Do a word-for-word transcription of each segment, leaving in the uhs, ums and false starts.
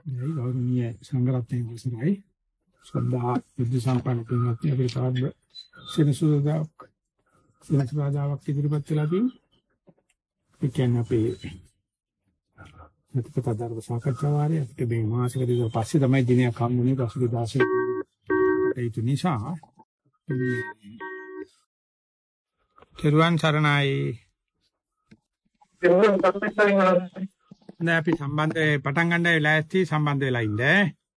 ඒ ගෞරවනීය සංඝරත්නයේ විසරයි ශ්‍රද්ධා බුද්ධ සම්පන්න පින්වත්නි අපේ තාම සෙනසුරාදාක් සෙනසුරාදාවක් ඉදිරිපත් වෙලා තියෙනවා. ඒ කියන්නේ අපේ මෙතන ධර්ම සාකච්ඡා වාරය අපිට මේ මාසෙකට ඉඳලා පස්සේ තමයි දිනයක් හම්බුනේ පසුගිය දවසේ ඒක නිසා කෙරුවන් සරණයි. දැන් අපි සම්බන්ධ පටන් ගන්න වෙලා ඇති සම්බන්ධ වෙලා ඉන්නේ.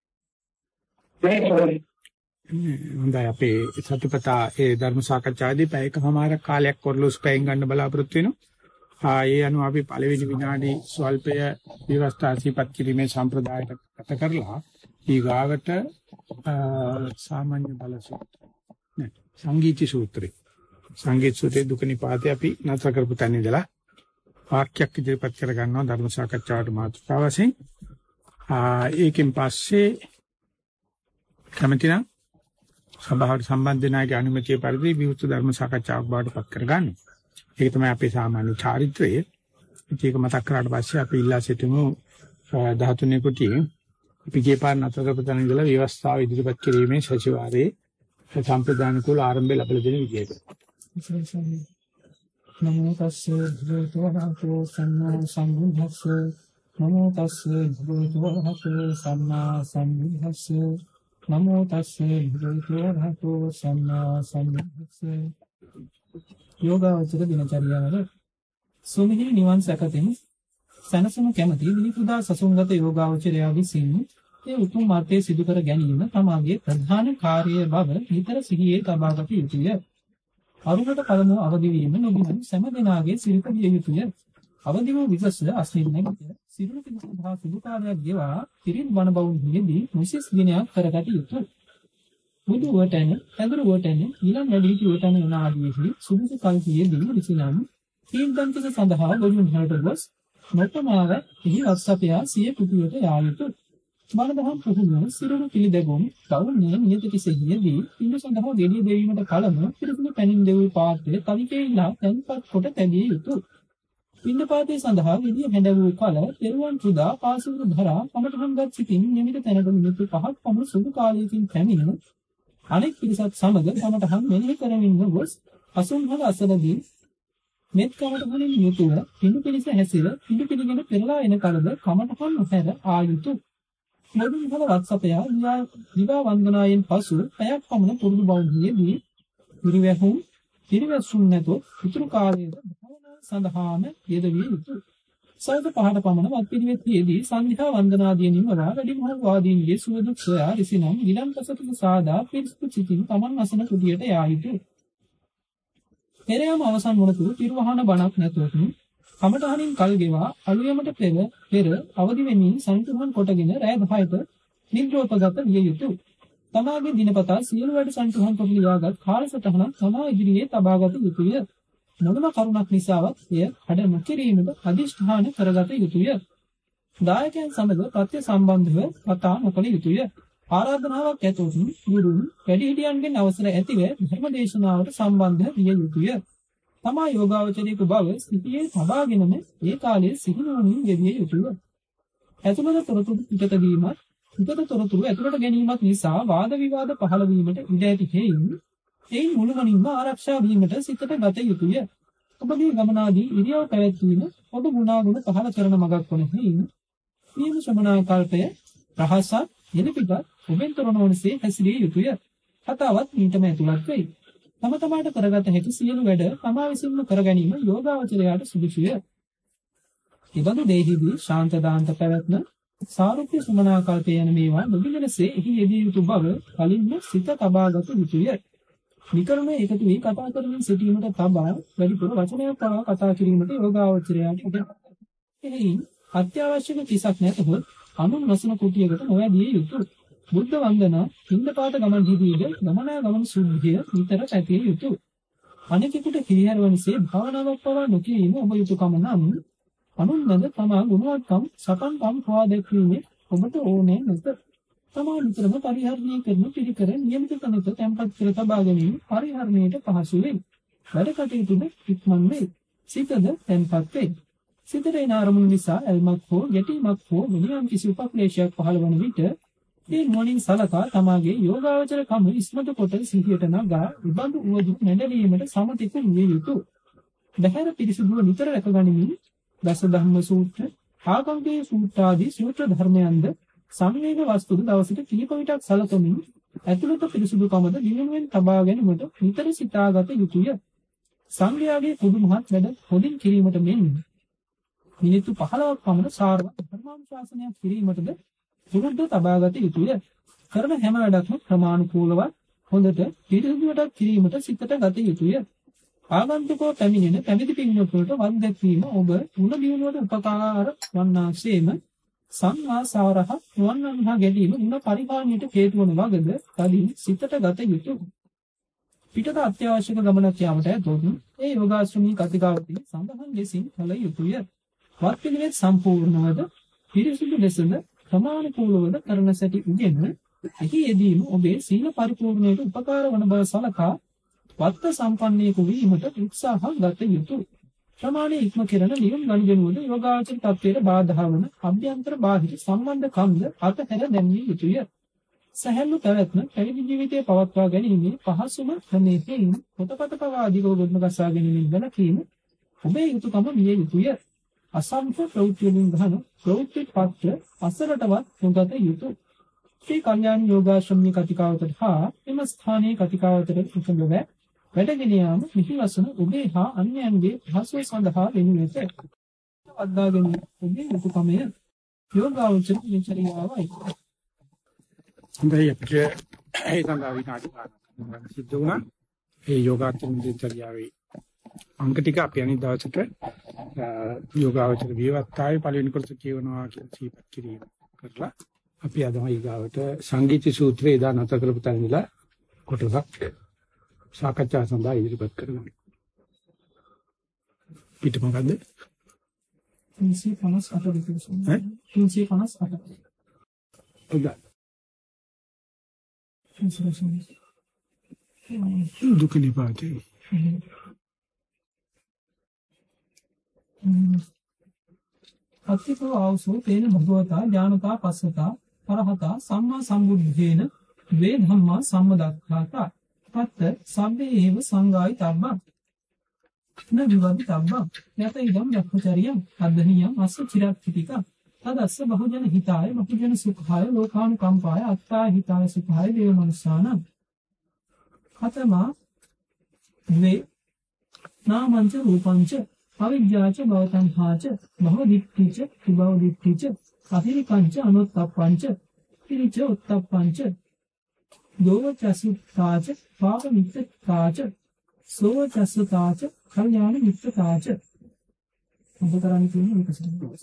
හොඳයි අපි සතිපතා ඒ ධර්ම සාකච්ඡාවේදී පැයකමාරක් කාලයක් කොරලොස් පැයෙන් ගන්න බලාපොරොත්තු වෙනවා. ආ ඒ අනුව අපි පළවෙනි විනාඩි ස්වල්පය විවස්ථා සිපත් කිරීමේ සම්ප්‍රදායට ගත කරලා ඊගාවට සාමාන්‍ය බල සූත්‍රය නේ සංගීති සූත්‍රය සංගීත සූත්‍රයේ දුක නිපාතේ අපි නතර කරපු තැන ඉඳලා වාක්‍යයක් ඉදිරිපත් කර ගන්නවා ධර්ම සාකච්ඡාවට මාතෘකාව වශයෙන්. ආ ඒකෙන් පස්සේ කැමති නම් සභාවට සම්බන්ධ වෙන අයගේ අනුමැතිය පරිදි විවෘත ධර්ම සාකච්ඡාවක් බවට පත් කර ගන්නවා. ඒක තමයි අපේ සාමාන්‍ය චාරිත්‍රය. ඒක මතක් කරාට පස්සේ අපි ඉල්ලා සිටිමු දහතුන් කුටියේ අපි ගේපාර නතර කරපු තැන ඉඳලා ව්‍යවස්ථාව ඉදිරිපත් කිරීමේ සතිವಾರයේ සම්ප්‍රදාන කුල ආරම්භය ලැබලා දෙන විදියට. නමෝ තස්සේ භගවතු වරහතෝ සම්මා සම්බුද්දස්සේ නමෝ තස්සේ භගවතු වරහතෝ සම්මා සම්බුද්දස්සේ නමෝ තස්සේ භගවතු වරහතෝ සම්මා සම්බුද්දස්සේ. යෝගාවචර දිනචරියාවල සුමිහිරි නිවන් සැකතෙන් සනසම කැමැති විනිපුදා සසුන්ගත යෝගාවචරයා විසින් ඒ උතුම් මාර්ගයේ සිදු කර ගැනීම තමාගේ ප්‍රධාන කාර්යය බව නිතර සිහියේ තබාගත යුතුය. අරුණට පළමුව අවදි වීම නොබිනන් සෑම දිනාගේ සිරිත විය යුතුය. අවදි වූ විගස අස්නින් නැගිට සිරුරු පිළිසඳහා සුදු කාලයක් ගෙවා පිරිත් බණ බවුන්හිදී විශේෂ දිනයක් කරගත යුතුය. බුදු වටන, ඇඳුරු වටන, ඊළඟ වැඩි වටන යන ආදීෙහි සුදුසු කල්පියේදී විසිනම් තීන්දන්තක සඳහා ගොනුන් හරට ගොස් නොතමාව එහි වස්සපයා සිය පුතුවට යා යුතුය. බණදහම් පුහුණුව සිරුරු පිළිදැගුම් තවුන්නේ නියත කිසෙහිදී පිඬු සඳහා ගෙඩිය දෙවීමට කලම පිරිසිදු පැනින් දෙවූ පාත්‍රය තවිකේලා තැන්පත් කොට තැබිය යුතුය. පිඬපාතේ සඳහා ගෙඩිය හැඬ වූ කල පෙරුවන් පුදා පාසුරු ධරා කමටහන්ගත් සිටින් නිමිත තැනට මිනිත්තු පහක් පමණ සුදු කාලයකින් පැමිණ අනෙක් පිරිසත් සමග කමටහන් මෙනෙහි කරමින් ගොස් අසුන්හල අසලදී මෙත් කමටහනින් යුතුව පිඬු පිළිස හැසිර පිඬු පිළිගෙන පෙරලා එන කලද කමටහන් නොහැර ආයුතුය. මොදුන්හල වත්සපයා දිවා වන්දනායෙන් පසු පැයක් පමණ පුරුදු බවුන්හිදී පිරිවැහුම් පිරිවැසුම් නැතොත් උතුරු කාලයේද භාවනාව සඳහාම යෙදවිය යුතුය. සවස පහට පමණ වත් පිළිවෙත්යේදී සන්ධ්‍යා වන්දනාදී නිමවා වැඩිමහල් වාදීන්ගේ සුවදුක් සොයා විසිනම් ගිලන්පසට සාදා පිරිසිදු සිතින් තමන් අසන කුටියට යා යුතුය. පෙරයම අවසන් වනතුරු පිරිවහන බණක් නැතොත් කමටහනින් කල් ගෙවා අලුයමට පෙර පෙර අවදි වෙමින් සංතුහන් කොටගෙන රැය දහයට නිද්‍රෝපගත විය යුතුය. තමාගේ දිනපතා සියලු වැඩ සංතුහන් කොට ලියාගත් කාලසටහනක් තමා ඉදිරියේ තබාගත යුතුය. මොනම කරුණක් නිසාවත් එය කඩ නොකිරීමද අදිෂ්ඨාන කරගත යුතුය. දායකයන් සමග ප්‍රත්‍ය සම්බන්ධව කතා නොකළ යුතුය. ආරාධනාවක් ඇතොත් ගුරුන් වැඩිහිටියන්ගෙන් අවසර ඇතිව ධර්මදේශනාවට සම්බන්ධ විය යුතුය. තමා යෝගාවචරයක බව සිටියේ තබාගෙනම ඒ කාලයේ සිහිනුවණින් ගෙවිය යුතුය. ඇතුළත තොරතුරු පිටත වීමත් පිටත තොරතුරු ඇතුළට ගැනීමත් නිසා වාද විවාද පහළ වීමට ඉඩ ඇති හේයින් එයින් මුළුමනින්ම ආරක්ෂා වීමට සිතට ගත යුතුය. ඔබගේ ගමනාදී ඉරියව් පැවැත්වීම ඔබ ගුණාගුණ පහළ කරන මගක් වන හේයින් නියම ශ්‍රමණාකල්පය රහසත් එලිපිටත් ඔබෙන් තොර නොවනසේ හැසිරිය යුතුය. කතාවත් ඊටම ඇතුළත් වෙයි. තම තමාට කරගත හැකි සියලු වැඩ තමා විසින්ම කර ගැනීම යෝගාවචරයාට සුදුසුය. ඉබඳු දෙහිදී ශාන්ත දාන්ත පැවැත්ම සාරුප්‍ය සුමනාකල්පය යන මේවා නොබිනසේ එහි යෙදිය යුතු බව කලින්ම සිත තබාගත යුතුය. විකරණය එකතු වී කතා කරමින් සිටීමට තබා වැඩිපුර වචනයක් පවා කතා කිරීමට යෝගාවචරයාට ඉඩ එයින් අත්‍යවශ්‍යක කිසක් නැතහොත් අනුන් වසන කුටියකට නොවැදිය යුතුය. බුද්ධ වන්දනා පින්දපාත ගමන් හිදීද ගමනාගමන සුද්ධිය නිතර පැතිය යුතුය. අනෙකෙකුට හිරිහැරවනසේ භාවනාවක් පවා නොකිරීම ඔබ යුතුයකම නම් අනුන්වද තමා ගුණවත්කම් සපන්කම් හොවා දැක්වීමේ ඔබට ඕනෑ නැත. තමා නිතරම පරිහරණය කරන පිළිකර නියමිත තැනක තැන්පත් කර තබා ගැනීම පරිහරණයට පහසු වේ. වැඩ කටයුතුද ඉක්මන් වේ. සිතද තැන්පත් වේ. සිතට එන අරමුණු නිසා ඇල්මක් හෝ ගැටීමක් හෝ වෙනියම් කිසි උපක්ලේශයක් පහළ වන විට ඒ නුවණින් සලකා තමාගේ යෝගාවචර කම ඉස්මතු කොට සිහියට නගා විබඳු උවදු නැඩලීමට සමතික විය යුතුය. බහැර පිරිසුදුව නිතර රැකගනිමින් දස ධම්ම සූත්‍ර, ආගම්ගේ සූත්‍ර ආදී සූත්‍ර ධර්මයන්ද සංවේග වස්තුද දවසට කීප විටක් සලකමින් ඇතුළත පිරිසුදුකමද දිනුවෙන් තබා ගැනීමට නිතර සිතාගත යුතුය. සංඝයාගේ පුදුමහත් වැඩ හොඳින් කිරීමට මෙන් මිනිත්තු පහළොවක් පමණ සාරවත් ධර්මානුශාසනයක් කිරීමටද පුරුද්ද තබාගත යුතුය. කරන හැම වැඩක්ම ප්‍රමාණිකූලව හොඳට පිරිසුදුවට කිරීමට සිතට ගත යුතුය. ආගන්තුකෝ පැමිණෙන පැවිදි පින්වතුන්ට වන් දැක්වීම ඔබ මුණ දිනුවට උපකාර වන්නාseම සංවාසාරහ නුවන්වන්හා ගැදීම මුණ පරිපාලනයට හේතු වන වගද කලින් සිතට ගත යුතුය. පිටත අත්‍යවශ්‍යක ගමනක් යාමට ඇතොත් ඒ යෝගාශ්‍රමී කතිකාවතී සඳහන් ලෙසින් කළ යුතුය. වත් පිළිවෙත් සම්පූර්ණවද පිරිසුදු ලෙසද ප්‍රමාණිකූලවද කරන සැටි උගෙන එහි යෙදීම ඔබේ සීල පරිපූර්ණයට උපකාර වන බව සලකා වත්ත සම්පන්නයෙකු වීමට උත්සාහ ගත යුතුය. ප්‍රමාණයේ ඉක්ම කෙරෙන නියම ගනුදෙනුවද යෝගාචර තත්ත්වයට බාධා වන අභ්‍යන්තර බාහිර සම්බන්ධකම්ද අතහැර දැමිය යුතුය. සැහැල්ලු පැවැත්ම පැවිදි ජීවිතයේ පවත්වා ගැනීමේ පහසුම ක්‍රමයෙන් පොතපත පවා අධිකව ගොඩනගා ගැනීමෙන් වැළකීම ඔබේ යුතුයකම විය යුතුය. අසංඛ්‍ය ප්‍රවෘත්ති වලින් ගහන ප්‍රවෘත්ති පත්‍ර අසලටවත් නොගත යුතුය. ශ්‍රී කල්යාණ යෝගාශ්‍රමී කතිකාවතට හා එම ස්ථානීය කතිකාවතට උතුම්ව වැඩගෙන යාම මිහිවසන ඔබේ හා අන්‍යයන්ගේ පහසුව සඳහා වෙනුවෙත වද්දාගෙන ඔබේ යුතුයකමය යෝගාචර විචාරියාවයි. හොඳයි අපිට ඒ සඳහා විනාඩි ගානක් සිද්ධ වුණා. ඒ යෝගාචර විචාරියාවේ අංක ටික අපි අනිත් දවසට යෝගාචර විවත්තාවේ පළවෙනි කොටස කියවනවා කියලා සිහිපත් කිරීම කරලා අපි අදම ඊගාවට සංගීති සූත්‍රයේ දා නැත කරපු තැන ඉඳලා කොටසක් සාකච්ඡා සඳහා ඉදිරිපත් කරනවා. පිට මොකද්ද? තුන්සිය පනස් අට විදිහට. ඈ තුන්සිය පනස් අට. උදා. දුක නිපාතේ. අත්තිකෝ ආවසෝ තේන භගවතා ඥානතා පස්සතා පරහතා සම්මා සම්බුද්ධේන වේ ධම්මා සම්මදක්ඛාතා පත්ත සම්මේ ඒව සංගායි තබ්බං න විවදි තබ්බං යත ඉදම් යක්ඛචරියං අද්දනියං අස්ස චිරක්ඛිතික තදස්ස බහුජන හිතාය බහුජන සුඛාය ලෝකානුකම්පාය අත්තා හිතාය සුඛාය දේව මනුස්සානං කතමා වේ නාමංච රූපංච අවිජ්ජාච භවතංහාච භවදික්ඛිච විභවදික්ඛිච අහිරිකංච අනුත්තප්පංච පිරිච උත්තප්පංච දෝවචසුතාච පාපමිත්තතාච සෝවචසුතාච කල්යාණ මිත්තතාච මොකතරම් කියන්නේ මේක සම්පූර්ණ.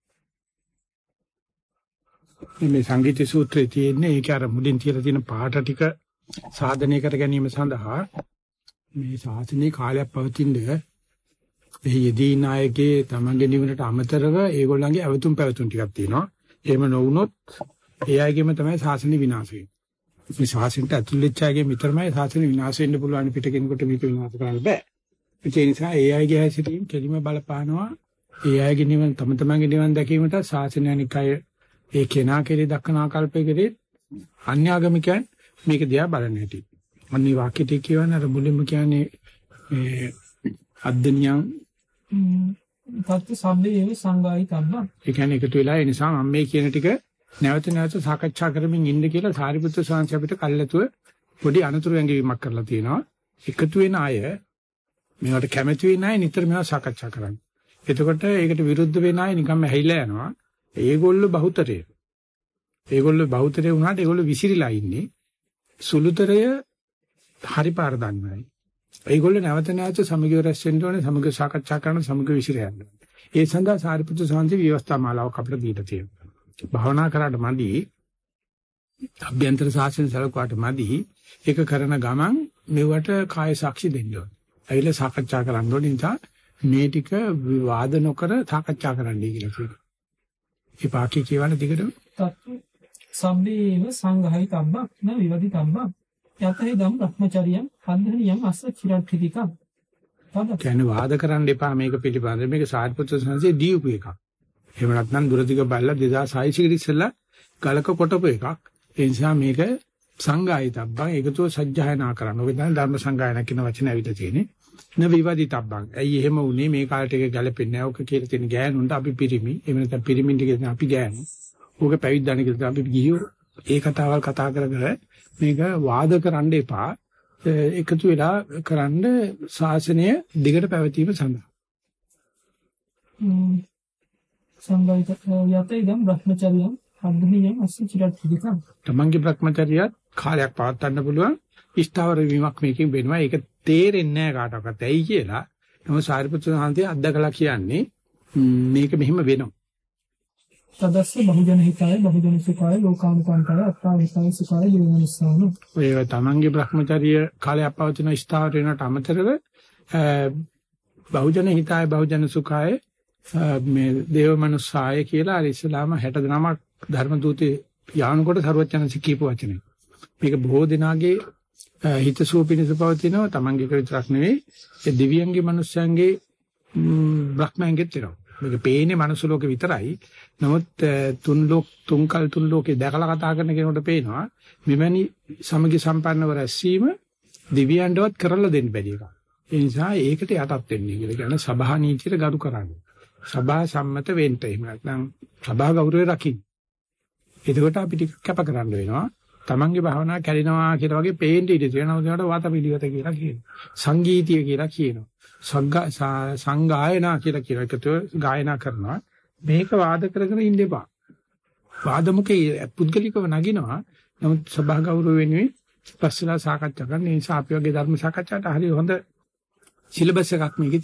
මේ සංගීත සූත්‍රයේ තියෙන්නේ ඒක අර මුලින් තියලා තියෙන පාට ටික සාධනය කර ගැනීම සඳහා මේ ශාසනීය කාලයක් පවතින්නේ මේ යෙදී නායකගේ තමන්ගේ නිවනට අමතරව ඒගොල්ලන්ගේ අවතුම් පැවතුම් ටිකක් තියෙනවා. එහෙම නොවුනොත් ඒ අයගෙම තමයි ශාසනය විනාශ වෙන්නේ. මේ ශාසනයට ඇතුල් වෙච්ච අයගේ විතරමයි ශාසනය විනාශ වෙන්න පුළුවන් පිට කෙනෙකුට මේක විනාශ කරන්න බෑ. ඒ නිසා ඒ අයගේ හැසිරීම කෙලිම බලපානවා. ඒ අයගේ නිවන තම තමන්ගේ නිවන දැකීමට ශාසනයනිකය ඒ කෙනා කෙරේ දක්වන ආකල්පය කෙරේ අන්‍යාගමිකයන් මේක දිහා බලන්න හැටි. අනිත් වාක්‍යයට කියවන අර මුලින්ම කියන්නේ මේ අද්දනියන් පත්‍ය සම්මේ ඒව සංගායි තබ්බං. ඒ කියන්නේ එකතු වෙලා ඒ නිසා මම මේ කියන ටික නැවත නැවත සාකච්ඡා කරමින් ඉන්න කියලා සාරිපුත්‍ර ස්වාමීන් අපිට කල්ැතුව පොඩි අනුතුරු ඇඟවීමක් කරලා තියෙනවා. එකතු වෙන අය මේවට කැමති වෙන අය නිතර මේවා සාකච්ඡා කරන්න. එතකොට ඒකට විරුද්ධ වෙන අය නිකම්ම ඇහිලා යනවා. ඒගොල්ලෝ බහුතරය. ඒගොල්ලෝ බහුතරය වුණාට ඒගොල්ලෝ විසිරිලා ඉන්නේ. සුළුතරය හරි පාර දන්නයි. ඒගොල්ලෝ නැවත නැවත සමගිය රැස් වෙන්න ඕනේ, සමගිය සාකච්ඡා කරන, සමගිය විසිර යන්න. ඒ සඳහා සාරිපුත්‍ර සාන්ති ව්‍යවස්ථා මාලාවක් අපිට දීලා තියෙනවා. භාවනා කරාට මදි, අභ්‍යන්තර සාසන සලකුවාට මදි, ඒක කරන ගමන් මෙවට කාය සාක්ෂි දෙන්න ඕනේ. ඇවිල්ලා සාකච්ඡා කරන්න ඕනේ. නිසා මේ ටික විවාද නොකර සාකච්ඡා කරන්නයි කියලා කියනවා. මේ පාකී කියවන දිගටම තත්තු සම්මේව සංඝයි තබ්බං න විවදි තබ්බං යතේ දම් බ්‍රහ්මචරියං අන්ධනියං අස්ස චිරක්ඛිතිකං කියන්නේ වාද කරන්න එපා මේක පිළිබඳව. මේක සාරිපුත්‍ර සංඝසේ දීපු එකක්. එහෙම නැත්නම් දුරදිග බල්ලා දෙදාස් හයසිය කට ඉස්සෙල්ලා ගලක කොටපු එකක්. ඒ නිසා මේක සංගායිතබ්බන් ඒකතෝ සජ්ජායනා කරන්න. ඔබ දැන් ධර්ම සංගායනා කියන වචනේ ඇවිල්ලා තියෙන්නේ. න විවාදිතබ්බන්. ඇයි එහෙම වුනේ මේ කාලේට එක ගැලපෙන්නේ නැහැ. ඔක කියලා තියෙන ගෑනුන්ට අපි පිරිමි. එහෙම නැත්නම් පිරිමින්ට කියන අපි ගෑනු. ඕක පැවිද්දාන කියලා අපි ගිහියෝ ඒ කතාවල් කතා කර කර මේක වාද කරන්න එපා. එකතු වෙලා කරන්න ශාසනය දිගට පැවතීම සඳහා. සංගායිත යතේ ඉදම් බ්‍රහ්මචර්යම් අද්භියම් අසුචිරත් පිළිකම්. තමන්ගේ බ්‍රහ්මචර්යයත් කාලයක් පවත්වන්න පුළුවන් ඉස්තාවර වීමක් මේකෙන් වෙනවා. ඒක තේරෙන්නේ නැහැ කාටවත්. ඇයි කියලා. නමුත් සාරිපුත්‍ර සාන්තිය අද්දකලා කියන්නේ මේක මෙහෙම වෙනවා. තදස්ස බහුජන හිතාය බහුජන සුඛාය ලෝකානුකම්පාය අත්තාවිසාය සුඛාය ජීවනස්සාන. ඔය තමන්ගේ බ්‍රහ්මචර්ය කාලයක් පවතින ඉස්තාවර වෙනට අමතරව බහුජන හිතාය බහුජන සුඛාය මේ දේව මනුස්සාය කියලා අර ඉස්ලාම හැට දෙනාමක් ධර්ම දූතේ යානකොට සරුවචනසි කියපු වචනේ. මේක බොහෝ දෙනාගේ හිතසුව පිණිස පවතිනවා. තමන්ගේ එක විතරක් නෙවෙයි ඒ දිව්‍යංගේ මනුස්සයන්ගේ බ්‍රහ්මයන්ගෙත් වෙනවා. මේක පේන්නේ මනුස්ස ලෝකෙ විතරයි. නමුත් තුන් ලෝක තුන් කල් තුන් ලෝකේ දැකලා කතා කරන කෙනෙකුට පේනවා මෙවැනි සමගි සම්පන්නව රැස්වීම දිව්‍යයන්ටවත් කරලා දෙන්න බැරි එකක්. ඒ නිසා ඒකට යටත් වෙන්නේ කියලා කියන්නේ සභා නීතියට ගරු කරන්නේ. සභා සම්මත වෙන්න. එහෙම නැත්නම් සභා ගෞරවය රකින්න. එතකොට අපි ටික කැප කරන්න වෙනවා. තමන්ගේ භාවනාව කැඩෙනවා කියලා වගේ පේන්න ඉඩ තියෙනවා. ඒකට වාත පිළිවෙත කියලා කියනවා. සංගීතිය කියලා කියනවා. සංගායනා කියලා කියන එකතු ගායනා කරනවා. මේක වාද කරගෙන ඉන්න එපා. වාදමුකේ පුද්ගලිකව නගිනවා. නමුත් සභා ගෞරව වෙනුවෙන් පස්සලා සාකච්ඡා කරන නිසා අපි වගේ ධර්ම සාකච්ඡාට හරි හොඳ සිලබස් එකක් මේකේ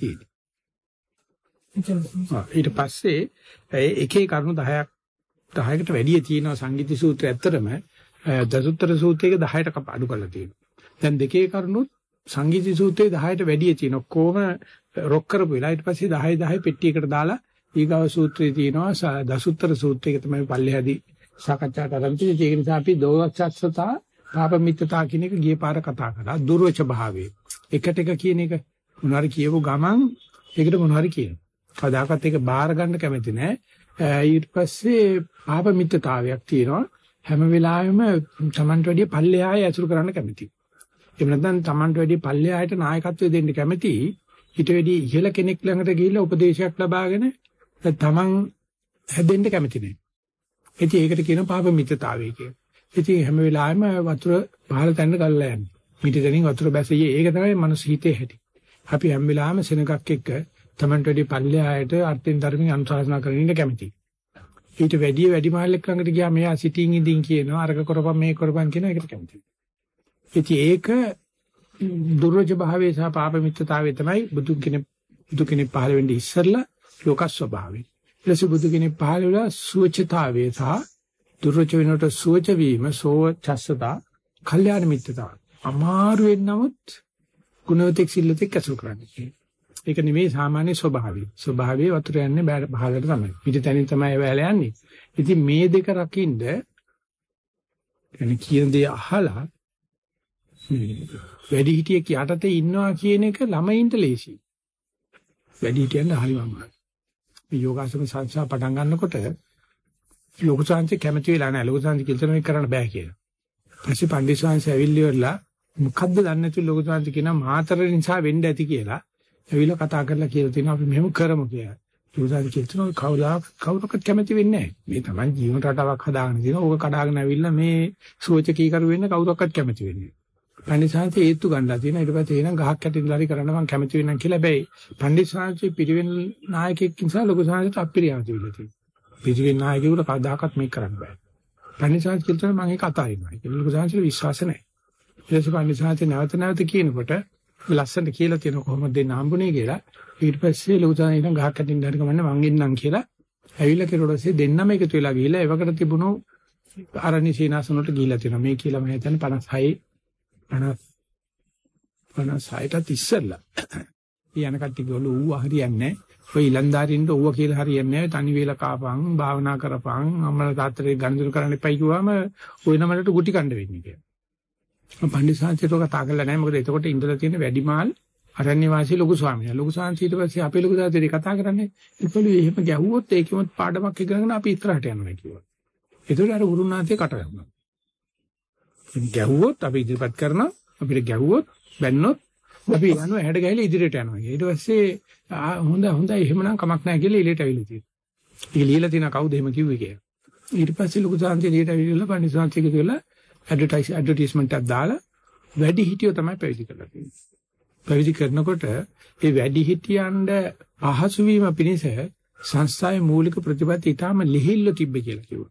තියෙනවා. ඊට පස්සේ එකේ කරුණු දහයක් දහයකට වැඩිය තියෙනවා සංගීත සූත්‍රය ඇත්තරම දසුත්තර සූත්‍රයේ දහයට කප අඩු කරලා තියෙනවා. දැන් දෙකේ කරුණුත් සංගීත සූත්‍රයේ දහයට වැඩිය තියෙනවා. කොහොම රොක් කරපු වෙලා ඊට පස්සේ දහය දහය පෙට්ටියකට දාලා ඊගාව සූත්‍රයේ තියෙනවා දසුත්තර සූත්‍රයක තමයි පල්ලෙහාදී සාකච්ඡාට ආරම්භ වෙන්නේ. ඒක නිසා අපි දෝවක්ෂත්තා පාපමිත්තතා කියන එක ගිය පාර කතා කරා. දුර්වච භාවයේ එකට එක කියන එක මොනවාරි කියවු ගමන් ඒකට මොනවාරි කියනවා. කවදාකවත් ඒක බාර ගන්න කැමති නැහැ. ඊට පස්සේ පාපමිත්තතාවයක් තියෙනවා. හැම වෙලාවෙම Tamanට වැඩිය පල්ලෙහාය ඇසුරු කරන්න කැමතියි. එහෙම නැත්නම් Tamanට වැඩිය පල්ලෙහායට නායකත්වය දෙන්න කැමතියි. ඊට වැඩිය ඉහළ කෙනෙක් ළඟට ගිහිල්ලා උපදේශයක් ලබාගෙන තමන් හැදෙන්න කැමති නැහැ. ඉතින් ඒකට කියනවා පාපමිත්තතාවය කියලා. ඉතින් හැම වෙලාවෙම වතුර පහළ තැන්න ගලලා යන්නේ. මිටි දෙනින් වතුර බැසියේ ඒක තමයි මනුස්ස හිතේ හැටි. අපි හැම වෙලාවෙම සෙනගක් එක්ක Tamanට වැඩිය පල්ලෙහායට අර්ථෙන් ධර්මයෙන් අනුශාසනා කරගෙන ඉන්න කැමතියි. ඊට වැඩිය වැඩි මහල්ලෙක් ළඟට ගියා මෙයා සිටින් ඉඳින් කියනවා අරක කරපම් මේක කරපම් කියන එකට කැමතියි. ඉතින් ඒක දුර්වච භාවයේ සහ පාපමිත්තතාවයේ තමයි බුදු කෙනෙක් බුදු කෙනෙක් පහළ වෙන්නේ ඉස්සෙල්ලා ලෝක ස්වභාවය. ඊට පස්සේ බුදු කෙනෙක් පහළ වෙලා සුවචතාවයේ සහ දුර්වච වෙනට සුවච වීම සෝචස්සතා කල්යාණ මිත්‍රතාව. අමාරු වෙන්නමුත් ගුණවතෙක් සිල්ලතෙක් ඇසුරු කරන්නේ. ඒක නෙමෙයි සාමාන්‍ය ස්වභාවය. ස්වභාවයේ වතුර යන්නේ බහලට තමයි. පිට තැනින් තමයි වැල යන්නේ. ඉතින් මේ දෙක රකින්න يعني කියන දේ අහලා වැඩි හිටියෙක් යටතේ ඉන්නවා කියන එක ළමයින්ට ලේසියි. වැඩි හිටියන්ට හරිම අමාරුයි. මේ යෝගාසන සංස්ථා පටන් ගන්නකොට ලොකු සංස්ථා කැමති වෙලා නැහැ. ලොකු සංස්ථා කිල්තන මේක කරන්න බෑ කියලා. පස්සේ පණ්ඩිත සංස්ථා ඇවිල්ලිවලා මොකද්ද දන්නේ නැති ලොකු සංස්ථා කියන මාතර නිසා වෙන්න ඇති කියලා. ඇවිල්ලා කතා කරලා කියලා තියෙනවා අපි මෙහෙම කරමු කියලා. ලොකු සංස්ථා කිල්තන කවුලා කවුරකට කැමති වෙන්නේ නැහැ. මේ තමයි ජීවන රටාවක් හදාගෙන තියෙනවා. ඕක කඩාගෙන ඇවිල්ලා මේ සෝචකී කරු වෙන්න කවුරක්වත් කැමති වෙන්නේ නැහැ. පණ්ඩිත සාංශේ ඒත්තු ගන්නලා තියෙනවා. ඊට පස්සේ එනං ගහක් යටින් දාරි කරන්න මම කැමති වෙන්නම් කියලා. හැබැයි පණ්ඩිත සාංශේ පිරිවෙන් නායකයෙක් නිසා ලොකු සාංශයට අපිරියාව තිබිලා තියෙනවා. පිරිවෙන් නායකයෙකුට කවදාකවත් මේක කරන්න බෑ. පණ්ඩිත සාංශ කියලා මම ඒක අතාරිනවා. ඒක ලොකු සාංශේ විශ්වාස නැහැ. ඊට පස්සේ පණ්ඩිත සාංශේ නැවත නැවත කියනකොට ලස්සනට කියලා තියෙන කොහොමද දෙන්න හම්බුනේ කියලා. ඊට පස්සේ ලොකු සාංශේ ඉතින් ගහක් යටින් දාරි කමන්න මං එන්නම් කියලා. ඇවිල්ලා කෙරුවට පස්සේ දෙන්නම එකතු වෙලා ගිහිල්ලා එවකට තිබුණු ආරණ්‍ය සීනාසන වලට ගිහිල්ලා තියෙනවා. මේ කියලා මම හිතන්නේ පනස් හය පනස් හයටත් ඉස්සෙල්ලා. ඊයන කට්ටිය ගොළු ඌව හරියන්නේ නැහැ. ඔය ඊලන්දාරින්ට ඌව කියලා හරියන්නේ නැහැ. තනි වේලා කාපන්, භාවනා කරපන්, අම්මලා තාත්තලා ගණන් කරන්න එපයි කිව්වම ඔය නමලට ගුටි කණ්ඩ වෙන්නේ කියලා. මම පණ්ඩිත සාංශේට කතා කරලා නැහැ. මොකද එතකොට ඉඳලා තියෙන වැඩිමාල් අරණ්‍ය වාසී ලොකු ස්වාමීන් වහන්සේ. ලොකු ස්වාමීන් ඊට පස්සේ අපේ ලොකු දාතේ කතා කරන්නේ. ඉතින් එහෙම ගැහුවොත් ඒකෙම පාඩමක් ඉගෙනගෙන අපි ඉස්සරහට යනවා කිව්වා. ඒතකොට අර ගුරුනාථේ කට වැහුණා. ඉතින් ගැහුවොත් අපි ඉදිරිපත් කරනවා. අපිට ගැහුවොත් බැන්නොත් අපි යනවා හැඩ ගහලා ඉදිරියට යනවා. ඊට පස්සේ හොඳ හොඳයි එහෙමනම් කමක් නැහැ කියලා එළියට අවිලා තියෙනවා. ඒක ලියලා තියෙන කවුද එහෙම කිව්වේ කියලා. ඊට පස්සේ ලොකු සාන්තිය එළියට අවිලා පන්සිවාංශික කියලා ඇඩ්වර්ටයිස් ඇඩ්වර්ටයිස්මන්ට් එකක් දාලා වැඩි හිටියෝ තමයි පැවිදි කරලා තියෙන්නේ. පැවිදි කරනකොට ඒ වැඩි හිටියන්ට පහසු වීම පිණිස සංස්ථාවේ මූලික ප්‍රතිපත්ති ඊටම ලිහිල්ල තිබ්බ කියලා කිව්වා.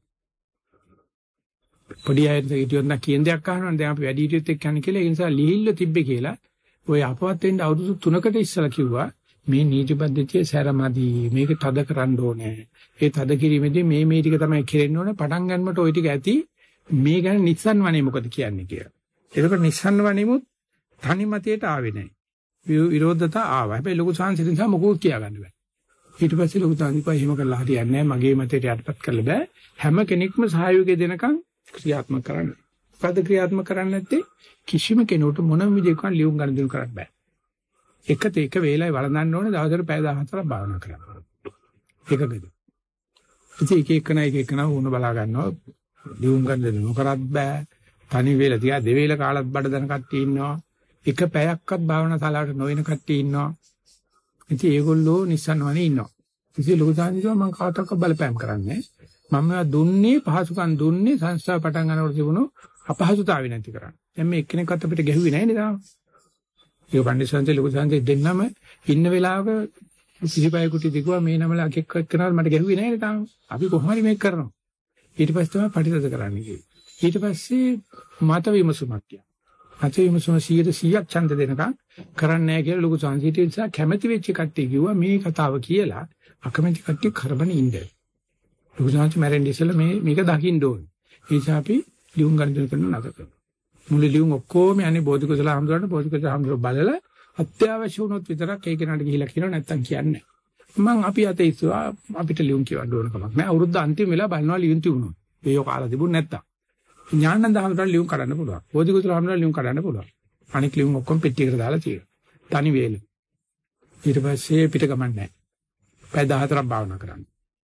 පොඩි අයත් හිටියොත් නම් කියන දෙයක් අහනවා දැන් අපි වැඩි හිටියොත් එක්ක යන්නේ කියලා ඒ නිසා ලිහිල්ල තිබ්බේ කියලා ඔය අපවත් වෙන්න අවුරුදු තුනකට ඉස්සලා කිව්වා මේ නීති පද්ධතිය සැරමදි මේක තද කරන්න ඕනේ. ඒ තද කිරීමේදී මේ මේ ටික තමයි කෙරෙන්න ඕනේ. පටන් ගන්නකොට ওই ටික ඇති මේ ගැන නිස්සන් වනේ මොකද කියන්නේ කියලා. ඒකට නිස්සන් වනේමුත් තනි මතයට ආවේ නැහැ. විරෝධතා ආවා. හැබැයි ලොකු සංසිඳන නිසා මොකෝ කියාගන්න බෑ. ඊට පස්සේ ලොකු සංසිපා එහෙම කරලා හරියන්නේ නැහැ. මගේ මතයට යටපත් කරලා බෑ. හැම කෙනෙක්ම සහයෝගය දෙනකන් ක්‍රියාත්මක කරන්න. පද ක්‍රියාත්මක කරන්නේ නැත්තේ කිසිම කෙනෙකුට මොනම විදිහකින් ලියුම් ගන්න දෙන්න කරන්න බෑ. එකත එක වේලාවේ වළඳන්න ඕනේ දවසට පැය දහහතරක් භාවනා කරන්න. ඒකකද. ඉතින් එක එක නයි එක එක නා වුණ බලා ගන්නවා. ලියුම් ගන්න දෙන්න නොකරත් බෑ. තනි වේලා තියා දෙවේල කාලත් බඩ දන කට්ටිය ඉන්නවා. එක පැයක්වත් භාවනා ශාලාවට නොයන කට්ටිය ඉන්නවා. ඉතින් ඒගොල්ලෝ නිස්සන්වනේ ඉන්නවා. ඉතින් ලොකු සාන්තිව මම කාටවත් බලපෑම් කරන්නේ මම දුන්නේ පහසුකම් දුන්නේ සංස්ථාව පටන් ගන්නකොට තිබුණු අපහසුතාවය නැති කරන්න. දැන් මේ එක්කෙනෙක්වත් අපිට ගැහුවේ නැහැ නේද තාම. ඒක පඬිස්සන්තේ ලොකු සංසය දෙන්නම ඉන්න වෙලාවක සිසිපය කුටි දිගුවා මේ නමල අකෙක් එක්කනවල මට ගැහුවේ නැහැ තාම. අපි කොහොම හරි මේක කරනවා. ඊට පස්සේ තමයි පරිතද කරන්නේ කිව්වේ. ඊට පස්සේ මත විමසුමක් කියනවා. මත විමසුම සියයට සීයක් ඡන්ද දෙනකම් කරන්නේ නැහැ කියලා ලොකු සංසීත නිසා කැමැති වෙච්ච කට්ටිය කිව්වා මේ කතාව කියලා අකමැති කට්ටිය කරබන ඉන්නේ. ලොකු සංසීත මැරෙන්න ඉස්සෙල්ලා මේ මේක දකින්න ඕනේ. ඒ නිසා අපි ලියුම් ගන්න කරන නතර කරනවා. මුළු ලියුම් ඔක්කොම යන්නේ බෝධිකුසල හම්දුරන්න බෝධිකුසල හම්දුර බලලා අත්‍යවශ්‍ය වුණොත් විතරක් ඒ කෙනාට ගිහිලා කියනවා නැත්තම් කියන්නේ මම අපි අතේ ඉස්සුවා අපිට ලියුම් කියවන්න ඕන කමක් නෑ අවුරුද්ද අන්තිම වෙලා බලනවා ලියුම් තිබුණා ඒ යෝ කාලා තිබුණ නැත්තම් ඥානන්ද හම්දුරන් ලියුම් කරන්න පුළුවන් බෝධිකුසල හම්දුරන් ලියුම් කරන්න පුළුවන් අනික ලියුම් ඔක්කොම පෙට්ටියකට දාලා තියෙනවා තනි වේල ඊට පස්සේ පිට ගමන් නෑ පැය දහහතරක් භාවනා කරන්න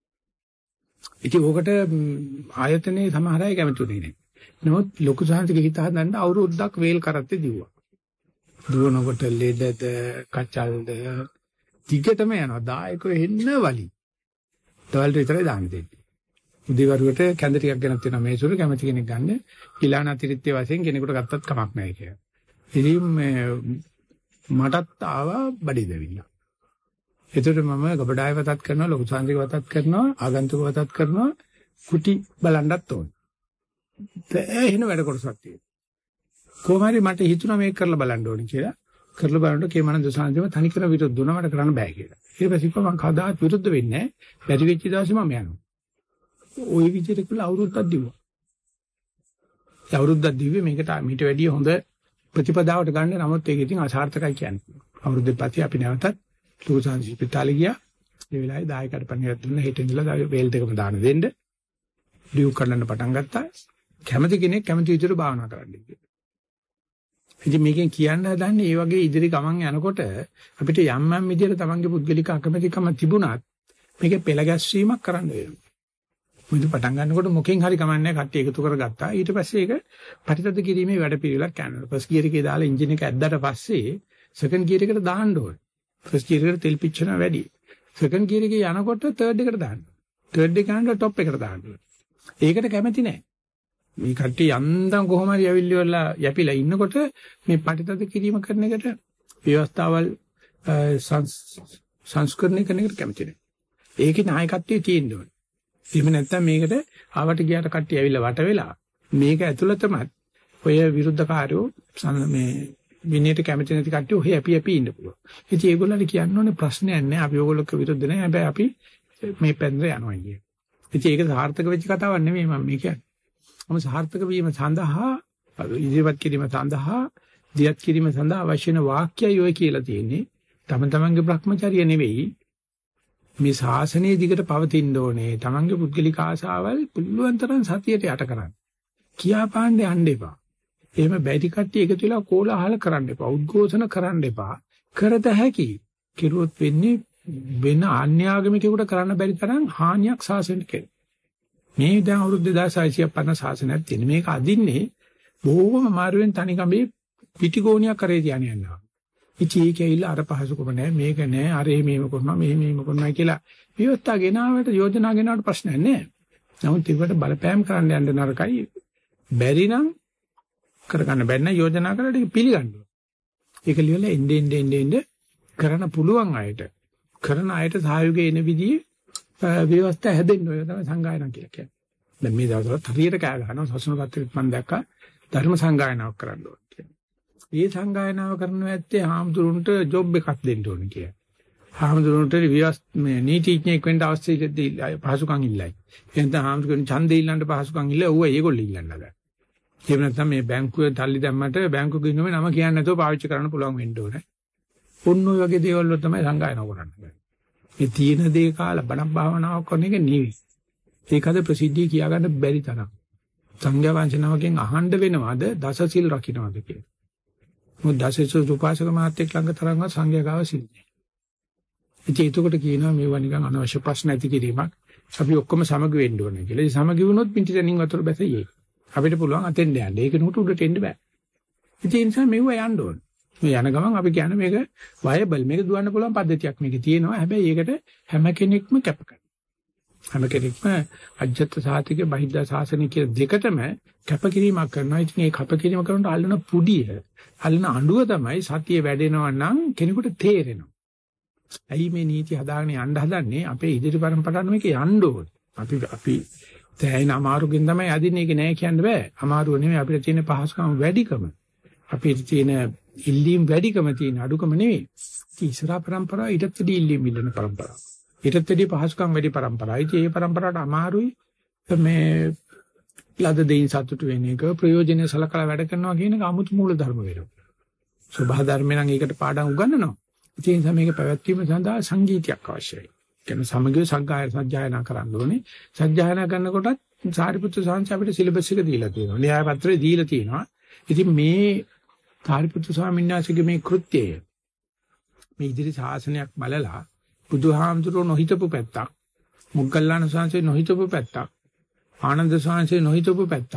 ඉතින් ඕකට ආයතනයේ සමහර අය කැමතුනේ නෑ නමුත් ලොකු සාහිත්‍ය හිත හදන්න අවුරුද්දක් වේල් කරත්තේ දිව්වා. දුවනකොට ලෙඩද කචල්ද ටිකටම යනවා. දායකෝ එන්න වලි. දවල්ට විතරයි දාන්න දෙන්නේ. උදේවරුවට කැඳ ටිකක් ගෙනත් වෙනවා මේසුර කැමති කෙනෙක් ගන්න. කිලාන අතිරික්ත වශයෙන් කෙනෙකුට ගත්තත් කමක් නැහැ කියලා. ඉතින් මටත් ආවා බඩේ දැවිල්ල. ඒතර මම ගබඩාය වතත් කරනවා ලොකු සාහිත්‍ය වතත් කරනවා ආගන්තුක වතත් කරනවා කුටි බලන්නත් ඕනේ. එහෙන වැඩ කොටසක් තියෙනවා. කොහොම හරි මට හිතුණා මේක කරලා බලන්න ඕනේ කියලා. කරලා බලනකොට කේමනන්ද සාන්තිම තනි කර විරුද්ධ වුණා මට කරන්න බෑ කියලා. ඊට පස්සේ කිව්වා මම කවදාවත් විරුද්ධ වෙන්නේ නැහැ. බැරි වෙච්ච දවසේ මම යනවා. ওই විදිහට කියලා අවුරුද්දක් දිව්වා. ඒ අවුරුද්දක් දිව්වේ මේකට මීට වැඩිය හොඳ ප්‍රතිපදාවට ගන්න නමුත් ඒක ඉතින් අසාර්ථකයි කියන්නේ. අවුරුද්දේ පස්සේ අපි නැවතත් ලොකු සාන්ති ස්පිතාලේ ගියා. ඒ වෙලාවේ දායකයට පණිවිඩ දුන්නා හිටින් ඉඳලා වේල් දෙකම දාන දෙන්න. ලියු කරන්න පටන් ගත්තා. කැමති කෙනෙක් කැමති විදිහට භාවනා කරන්න කියලා. ඉතින් මේකෙන් කියන්න හදන්නේ මේ වගේ ඉදිරි ගමන් යනකොට අපිට යම් යම් විදිහට තමන්ගේ පුද්ගලික අකමැතිකම තිබුණත් මේකේ පෙළ ගැස්වීමක් කරන්න වෙනවා. මොකද පටන් ගන්නකොට මොකෙන් හරි කමන්නේ කට්ටිය එකතු කරගත්තා. ඊට පස්සේ ඒක පරිතද කිරීමේ වැඩපිළිවෙලක් කරනවා. ෆස්ට් ගියර් එකේ දාලා එන්ජින් එක ඇද්දාට පස්සේ සෙකන්ඩ් ගියර් එකට දාන්න ඕනේ. ෆස්ට් ගියර් එකට තෙල් පිච්චෙනවා වැඩි. සෙකන්ඩ් ගියර් එකේ යනකොට තර්ඩ් එකට දාන්න. තර්ඩ් එක යනකොට টොප් එකට දාන්න. ඒකට කැමති නැහැ. මේ කට්ටිය යන්තම් කොහොම හරි යවිල්ලි වල යැපිලා ඉන්නකොට මේ පරිතද කිරීම කරන එකට ව්‍යවස්ථාවල් සංස්කරණය කරන එකට කැමති නැහැ. ඒකේ නායකත්වයේ තියෙන්න ඕනේ. එහෙම නැත්නම් මේකට ආවට ගියාට කට්ටිය ඇවිල්ලා වට වෙලා මේක ඇතුළතමත් ඔය විරුද්ධකාරයෝ මේ විනයට කැමති නැති කට්ටිය ඔහේ ඇපි ඇපි ඉන්න පුළුවන්. ඉතින් ඒගොල්ලන්ට කියන්න ඕනේ ප්‍රශ්නයක් නැහැ. අපි ඕගොල්ලෝක විරුද්ධ නැහැ. හැබැයි අපි මේ පැන්දර යනවා කියන්නේ. ඉතින් ඒක සාර්ථක වෙච්ච කතාවක් නෙමෙයි මම මේ කියන්නේ. මම සාර්ථක වීම සඳහා ඉදිරිපත් කිරීම සඳහා දියත් කිරීම සඳහා අවශ්‍ය වෙන වාක්‍යය ඔය කියලා තියෙන්නේ. තම තමන්ගේ Brahmacharya නෙවෙයි. මේ ශාසනයේ දිගට පවතින්න ඕනේ. තමන්ගේ පුද්ගලික ආශාවල් පුළුවන් තරම් සතියට යට කරන්න. කියා පාණ්ඩේ යන්න එපා. එහෙම බැරි කට්ටිය එකතු වෙලා කෝලාහල කරන්න එපා. උද්ඝෝෂණ කරන්න එපා. කරත හැකි. කිරුවොත් වෙන්නේ වෙන ආන්‍යාගමිකයෙකුට කරන්න බැරි තරම් හානියක් සාසනෙට කෙරේ. මේ දැන් අවුරුදු දෙදාස් හයසිය පනස් ශාසනයක් තියෙන. මේක අදින්නේ බොහොම අමාරුවෙන් තනිකඹේ පිටිගෝණියක් කරේ තියන්නේ යනවා. ඉතින් ඒක ඇවිල්ලා අර පහසුකම නැහැ මේක නැහැ අර මේව කරනවා මේ මේව කරනවා කියලා විවස්ථා ගෙනාවට යෝජනා ගෙනාවට ප්‍රශ්නයක් නැහැ. නමුත් ඒකට බලපෑම් කරන්න යන්න නරකයි. බැරි නම් කරගන්න බැන්න යෝජනා කරලා ඒක පිළිගන්න. ඒක ලියලා එන්නේ එන්නේ එන්නේ කරන්න පුළුවන් අයට කරන අයට සහයෝගය එන විදිහේ විවස්ථා හැදෙන්න ඕන තමයි සංගායනා කියලා කියන්නේ. දැන් මේ දවස්වල හරියට කෑ ගහනවා සසුන පත්‍රෙත් මම දැක්කා ධර්ම සංගායනාවක් කරන්න ඕන කියලා. මේ සංගායනාව කරනවා ඇත්තේ හාමුදුරන්ට ජොබ් එකක් දෙන්න ඕන කියලා. හාමුදුරන්ට විවස් මේ නීතිඥයෙක් වෙන්න අවශ්‍ය පහසුකම් ඉල්ලයි. එහෙනම් හාමුදුරන් ඡන්දෙ ඉල්ලන්න පහසුකම් ඉල්ල ඌව ඒගොල්ලෝ ඉල්ලන්න ගන්න. එහෙම නැත්නම් මේ බැංකුවේ තල්ලි දැම්මට බැංකුවක ඉන්නම නම කියන්නේ නැතුව පාවිච්චි කරන්න පුළුවන් වෙන්න ඕනේ. ඔන්න ඔය වගේ දේවල් වල තමයි සංගායනාව කරන්නේ. මේ තියෙන දේ කාලා බණක් භාවනාවක් කරන එක නෙවෙයි. ඒකද ප්‍රසිද්ධිය කියා ගන්න බැරි තරම්. සංඝයා වංශනාවකින් අහන්න වෙනවද දස සිල් රකින්නවද කියලා. මොකද දසසිල් උපාසක මාත්‍යෙක් ළඟ තරම්වත් සංඝයා ගාව සිල් නැහැ. ඉතින් ඒකට කියනවා මේවා නිකන් අනවශ්‍ය ප්‍රශ්න ඇති කිරීමක්. අපි ඔක්කොම සමග වෙන්න ඕනේ කියලා. ඒ සමග වුණොත් පිටිතනින් වතුර බැසෙයි. අපිට පුළුවන් අතෙන් යන්න. ඒක නුට උඩට එන්න බෑ. ඉතින් ඒ නිසා මෙව යන්න ඕනේ. මේ යන ගමන් අපි කියන්නේ මේක වයබල් මේක දුවන්න පුළුවන් පද්ධතියක් මේකේ තියෙනවා. හැබැයි ඒකට හැම කෙනෙක්ම කැප කරනවා. හැම කෙනෙක්ම අජත්ත සාතික බහිද්දා සාසනික දෙකටම කැපකිරීමක් කරනවා. ඉතින් මේ කැපකිරීම කරනකොට අල්ලන පුඩිය, අල්ලන අඬුව තමයි සතිය වැඩෙනවා නම් කෙනෙකුට තේරෙනවා. ඇයි මේ නීති හදාගෙන යන්න හදන්නේ? අපේ ඉදිරි පරම්පරාවට මේක යන්න ඕනේ. අපි අපි දැන් අමාරුකින් තමයි අදින්නේ. ඒක නෑ කියන්න බෑ. අමාරුව නෙමෙයි අපිට තියෙන පහසුකම් වැඩිකම. අපිට තියෙන ඉල්ලීම් වැඩිකම තියෙන අඩුකම නෙවෙයි. ඉස්සරහ પરම්පරාව ඊටත් වැඩි ඉල්ලීම් ඉල්ලන પરම්පරාව. ඊටත් වැඩි පහසුකම් වැඩි પરම්පරාවයි. ඒ પરම්පරාවට අමාරුයි මේ ලද දෙයින් සතුටු වෙන එක ප්‍රයෝජනෙ සලකලා වැඩ කරනවා කියන එක 아무තු මූල ධර්ම වෙනවා. සබහා ධර්ම නම් ඒකට පාඩම් උගන්වනවා. ඒ නිසා මේක පැවැත්වීම සඳහා සංගීතයක් අවශ්‍යයි. කියන්නේ සමගිය සංගාය සජ්ජායනා කරන්න ඕනේ. සජ්ජායනා කරනකොටත් සාරිපුත්‍ර සාංශ අපිට සිලබස් එක දීලා තියෙනවා. න්‍යාය පත්‍රය දීලා තියෙනවා. ඉතින් මේ සාරිපුත්‍ර ස්වාමීන් වහන්සේගේ මේ කෘත්‍යය මේ ඉදිරි ශාසනයක් බලලා බුදුහාමුදුරුවෝ නොහිතපු පැත්තක්, මොග්ගල්ලාන ස්වාමීන් නොහිතපු පැත්තක්, ආනන්ද ස්වාමීන් නොහිතපු පැත්තක්,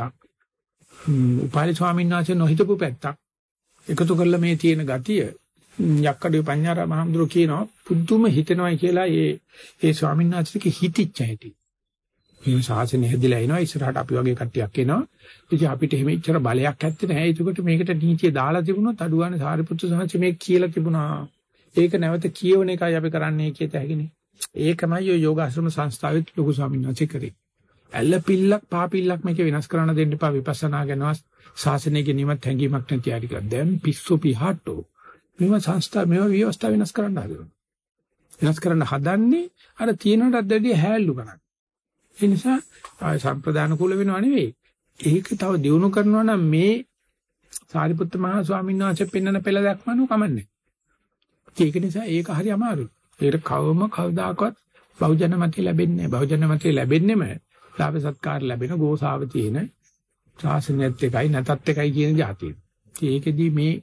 උපාලි ස්වාමීන් වහන්සේ නොහිතපු පැත්තක් එකතු කරලා මේ තියෙන ගතිය යක්කඩේ පඤ්ඤාරා මහමුදුරුවෝ කියනවා පුදුම හිතෙනවයි කියලා ඒ ඒ ස්වාමීන් වහන්සේගේ හිතිච්ච හැටි. මේ ශාසනය හැදිලා එනවා ඉස්සරහට අපි වගේ කට්ටියක් එනවා. ඉතින් අපිට එහෙම ඉච්චර බලයක් ඇත්තේ නැහැ. ඒකට මේකට නීතිය දාලා තිබුණොත් අඩුවානේ සාරිපුත්‍ර සාංශ මේක කියලා තිබුණා. ඒක නැවත කියවන එකයි අපි කරන්නේ කියත හැකිනේ. ඒකමයි ඔය යෝගාශ්‍රම සංස්ථාවෙත් ලොකු ස්වාමීන් වහන්සේ කරේ. ඇල්ල පිල්ලක් පා පිල්ලක් මේක වෙනස් කරන්න දෙන්න එපා. විපස්සනා කරනවා ශාසනයේ නියමත් හැංගීමක් නැති ආරි කියලා. දැන් පිස්සු පිහට්ටෝ. මේව සංස්ථා මේව ව්‍යවස්ථා වෙනස් කරන්න හදනවා. වෙනස් කරන්න හදන්නේ අර තියෙනටත් දෙවිය හැල්ලු කරන්නේ. ඒ නිසා සම්ප්‍රදාන කුල වෙනව නෙවෙයි. ඒක තව දියුණු කරනවා නම් මේ සාරිපුත්ත මහ ස්වාමීන් වහන්සේ පෙන්වන පෙළ දක්වනු කමන්නේ. ඒක නිසා ඒක හරි අමාරුයි. ඒකට කවම කවදාකවත් බහුජන මතය ලැබෙන්නේ නැහැ. බහුජන මතය ලැබෙන්නෙම ලාභ සත්කාර ලැබෙන ගෝසාව තියෙන ශාසනයත් එකයි නැතත් එකයි කියන જાතිය. ඒකෙදි මේ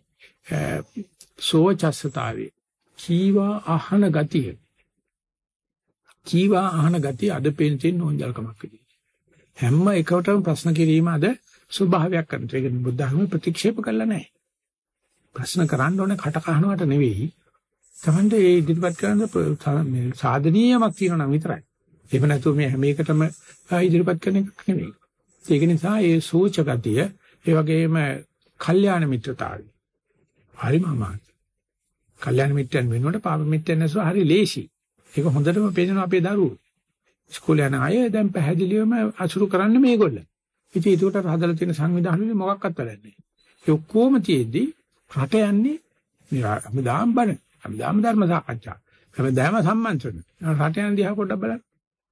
සෝචස්සතාවේ කීවා අහන ගතිය කීවා අහන ගතිය අද පේන තියෙන නෝන්ජල්කමක් විදිහට. හැම එකටම ප්‍රශ්න කිරීම අද ස්වභාවයක් කරනවා. ඒක බුද්ධ ධර්ම ප්‍රතික්ෂේප කළා නැහැ. ප්‍රශ්න කරන්න ඕනේ කට කහනවට නෙවෙයි. තමන්ට ඒ ඉදිරිපත් කරන සාධනීයමක් තියෙනවා නම් විතරයි. එහෙම නැතුව මේ හැම එකටම ඉදිරිපත් කරන එකක් නෙවෙයි. ඒක නිසා ඒ සෝච ගතිය, ඒ වගේම කල්යාණ මිත්‍රතාවය හරිම අමාරුයි. කල්යාණ මිත්‍රයන් වෙනුවට පාප මිත්‍රයන් ඇසුර හරි ලේසි. ඒක හොඳටම පේනවා අපේ දරුවෝ. ඉස්කෝලේ යන අය දැන් පැහැදිලිවම අසුරු කරන්නේ මේගොල්ලෝ. ඉතින් ඒකට හදලා තියෙන සංවිධානෙ මොකක්වත් වැඩක් නැහැ. ඒ ඔක්කොම තියෙද්දි රට යන්නේ මේ හැමදාම බන. හැමදාම ධර්ම සාකච්ඡා. හැමදාම සම්මන්ත්‍රණ. රට යන දිහා පොඩ්ඩක් බලන්න.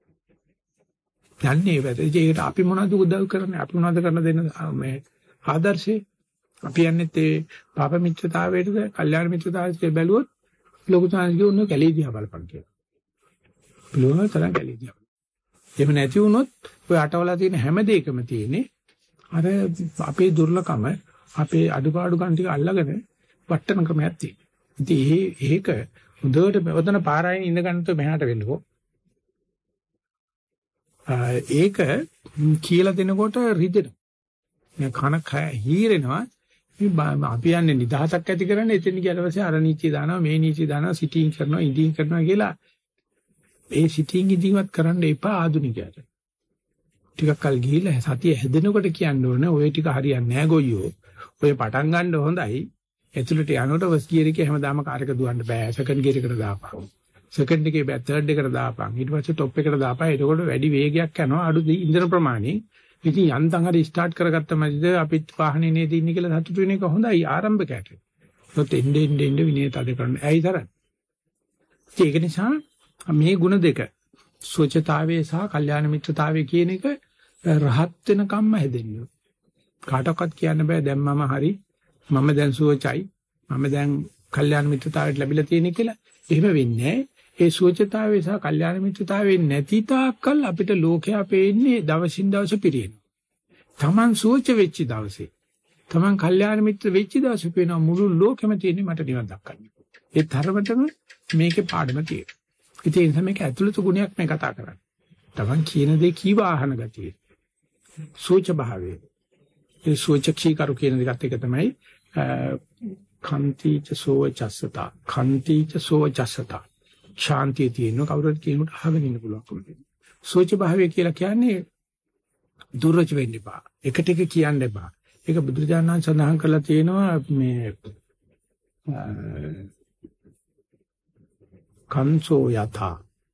යන්නේ වැදේ. ඒකට අපි මොනවද උදව් කරන්නේ? අපි මොනවද කරන දෙන්න මේ ආදර්ශේ? අපි යන්නේ ඒ පාප මිත්‍රතාවයටද, කල්යාණ මිත්‍රතාවයට බැලුවොත් ලොකු සංස්කෘතිය උන්නේ කැලේ දිහා බලපන් කියලා. පුළුවන් තරම් කැලේ දිහා. එහෙම නැති වුණොත් ඔය අටවලා තියෙන හැම දෙයකම තියෙන්නේ අර අපේ දුර්ලකම, අපේ අඩුපාඩු ගන්න ටික අල්ලගෙන වට්ටන ක්‍රමයක් තියෙනවා. ඉතින් ඒක හොඳට ඔතන පාරායින් ඉඳ ගන්නතෝ මෙහාට වෙන්නකෝ. ඒක කියලා දෙනකොට රිදෙනවා. මම කන හීරෙනවා. අපි යන්නේ නිදහසක් ඇති කරන්නේ එතන ගියාට පස්සේ අර නීතිය දානවා මේ නීතිය දානවා සිටින් කරනවා ඉඳින් කරනවා කියලා. ඒ සිටින් ඉඳින්වත් කරන්න එපා ආදුනිකයට. ටිකක් කල් ගිහිල්ලා සතිය හැදෙනකොට කියන්න ඕනේ ඔය ටික හරියන්නේ නැහැ ගොයියෝ. ඔය පටන් ගන්න හොඳයි. ඇතුළට යනකොට ෆස්ට් ගියර් එකේ හැමදාම කාර් එක දුවන්න බෑ. සෙකන්ඩ් ගියර් එකට දාපන්. සෙකන්ඩ් එකේ බෑ තර්ඩ් එකට දාපන්. ඊට පස්සේ টොප් එකට දාපන්. එතකොට වැඩි වේගයක් යනවා අඩු ඉන්ධන ප්‍රමාණය. ඉතින් යන්තම් හරි ස්ටාර්ට් කරගත්තමද අපිත් වාහනේ නේද ඉන්නේ කියලා සතුටු වෙන එක හොඳයි ආරම්භකයට. ඒත් එන්නේ එන්නේ එන්නේ විනය තද කරන්න. ඇයි තරම්? ඒක නිසා මේ ಗುಣ දෙක සුවචතාවයේ සහ කල්යාණ මිත්‍රතාවයේ කියන එක රහත් වෙන කම්ම හැදෙන්නේ. කාටවත් කියන්න බෑ දැන් මම හරි මම දැන් සුවචයි මම දැන් කල්යාණ මිත්‍රතාවයට ලැබිලා තියෙන කියලා. එහෙම වෙන්නේ නැහැ. ඒ සුවචතාවයේ සහ කල්යාණ මිත්‍රතාවයේ නැති තාක්කල් අපිට ලෝකයා පේන්නේ දවසින් දවස පිරියෙනවා. Taman සුවච වෙච්ච දවසේ Taman කල්යාණ මිත්‍ර වෙච්ච දවසේ පේනවා මුළු ලෝකෙම තියෙන්නේ මට නිවන් දක්කන්න. ඒ තරමටම මේකේ පාඩම තියෙනවා. ඉතින් ඒ නිසා මේක ඇතුළත ගුණයක් මේ කතා කරන්නේ. Taman කියන දේ කීව ආහන ගතිය. සුවච භාවය. ඒ සුවචක්ෂී කරු කියන දෙකත් එක තමයි කන්තිච සෝවචස්සතා කන්තිච සෝවචස්සතා ශාන්තිය තියෙන කවුරුත් කියනකොට අහගෙන ඉන්න පුළුවන්කම තියෙනවා. සෝච භාවය කියලා කියන්නේ දුර්වච වෙන්න එපා. එකට එක කියන්න එපා. ඒක බුදුරජාණන් සඳහන් කරලා තියෙනවා මේ කංසෝ යථා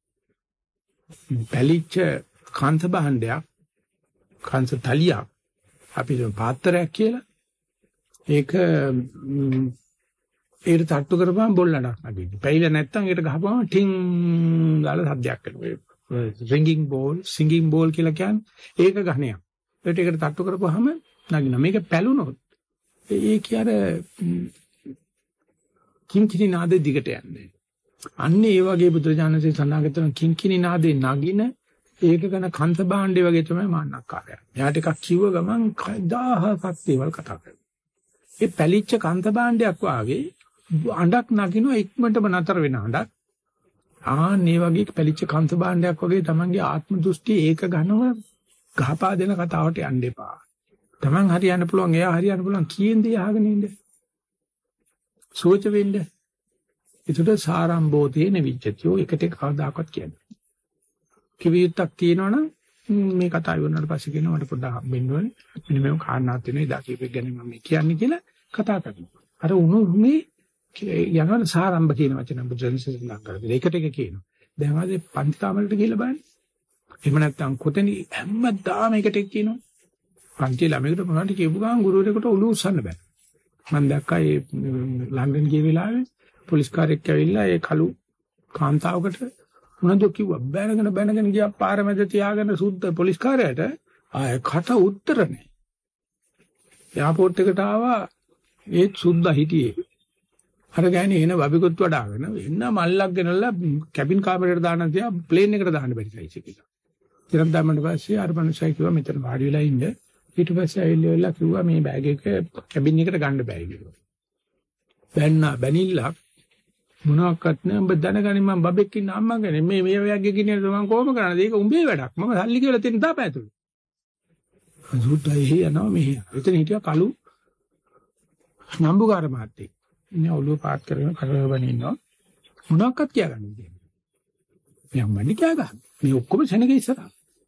පැලිච්ච කාන්ත භාණ්ඩයක් කාන්ත තලියක් අපි පාත්‍රයක් කියලා ඒක ඒකට තට්ටු කරපුවම බොල්ලඩක් නැගිටිනවා. පැයිලා නැත්තම් ඒකට ගහපුවම ටින් ගාලා සද්දයක් එනවා. රින්ගින් බෝල්, සිංගින් බෝල් කියලා කියන්නේ ඒක ගහණයක්. ඒකට ඒකට තට්ටු කරපුවම නගිනවා. මේක පැලුනොත් ඒ කියන්නේ කිංකිණි නාදේ දිගට යන්නේ. අන්න ඒ වගේ බුදුරජාණන්සේ සඳහන් කරන කිංකිණි නාදේ නගින ඒක ගැන කන්ත භාණ්ඩේ වගේ තමයි මාන්නක්කාරය. එයාට එකක් කිව්ව ගමන් දහහක් දේවල් කතා කරනවා. ඒ පැලිච්ච කන්ත භාණ්ඩයක් වාගේ අඬක් නගිනවා ඉක්මනටම නතර වෙන අඬක්. ආන්නේ වගේ පැලිච්ච කන්ත භාණ්ඩයක් වගේ තමන්ගේ ආත්ම දෘෂ්ටි ඒක ගන්නව ගහපා දෙන කතාවට යන්න එපා. තමන් හරියන්න පුළුවන් එයා හරියන්න පුළුවන් කියන දේ අහගෙන ඉන්න. සෝච වෙන්න. ඒකට සාරම්භෝතේන විච්ඡතියෝ එකට කවදාකවත් කියන්නේ. කිවියුත්තක් තියෙනවනම් මේ කතාව වුණාට පස්සේ කියනවා මට පොඩ්ඩක් හම්බෙන්න ඕනේ. මෙන්න මේක කාරණාවක් තියෙනවා. ඉදා කීපෙක් ගැන මම කියන්නේ කියලා කතා කරනවා. අර උණු මේ යනවා සාරම්භ කියන වචන බුදුන්සේ සඳහන් කරලා. ඒකට එක කියනවා. දැන් ආයේ පන්ති කාමරයට ගිහලා බලන්න. එහෙම නැත්නම් කොතෙනි හැමදාම එකට එක කියනවා. පන්ති ළමයකට මොනවද කියපු ගමන් ගුරුවරයෙකුට ඔලුව උස්සන්න බෑ. මම දැක්කා ඒ ලන්ඩන් ගිය වෙලාවේ පොලිස් කාර්යයක් ඇවිල්ලා ඒ කළු කාන්තාවකට මොනවද කිව්වා බැනගෙන බැනගෙන ගියා පාර මැද තියාගෙන සුද්ධ පොලිස් කාර්යයට ආය කට උත්තර නැහැ. එයාපෝට් එකට ආවා ඒත් සුද්ධා හිටියේ. අර ගෑණි එන වබිකුත් වඩාගෙන එන්න මල්ලක් ගෙනල්ලා කැබින් කාමරේට දාන්න තියා ප්ලේන් එකට දාන්න බැරි සයිස් එකක. ඊට දැම්මම පස්සේ අර මනුස්සයා කිව්වා මෙතන වාඩි වෙලා ඉන්න. ඊට පස්සේ ඇවිල්ලා කිව්වා මේ බෑග් එක කැබින් එකට ගන්න බෑ කියලා. බැන්න බැනිල්ලක් මොනවාක්වත් නෑ උඹ දැනගනි මම බබෙක් ඉන්න අම්මගෙන මේ මේ වගේ ගිනියද මම කොහොම කරන්නද ඒක උඹේ වැඩක් මම සල්ලි කියලා දෙන්න දාපෑතුළු සුද්දයි යනවා මෙහෙ එතන හිටියා කලු නම්බුකාර මහත්තයෙක් ඉන්නේ ඔළුව පාත් කරගෙන කරවගෙන ඉන්නවා මොනවාක්වත් කියාගන්නේ කියන්නේ මම මන්නේ කියා ගන්න මේ ඔක්කොම සෙනග ඉස්සරහා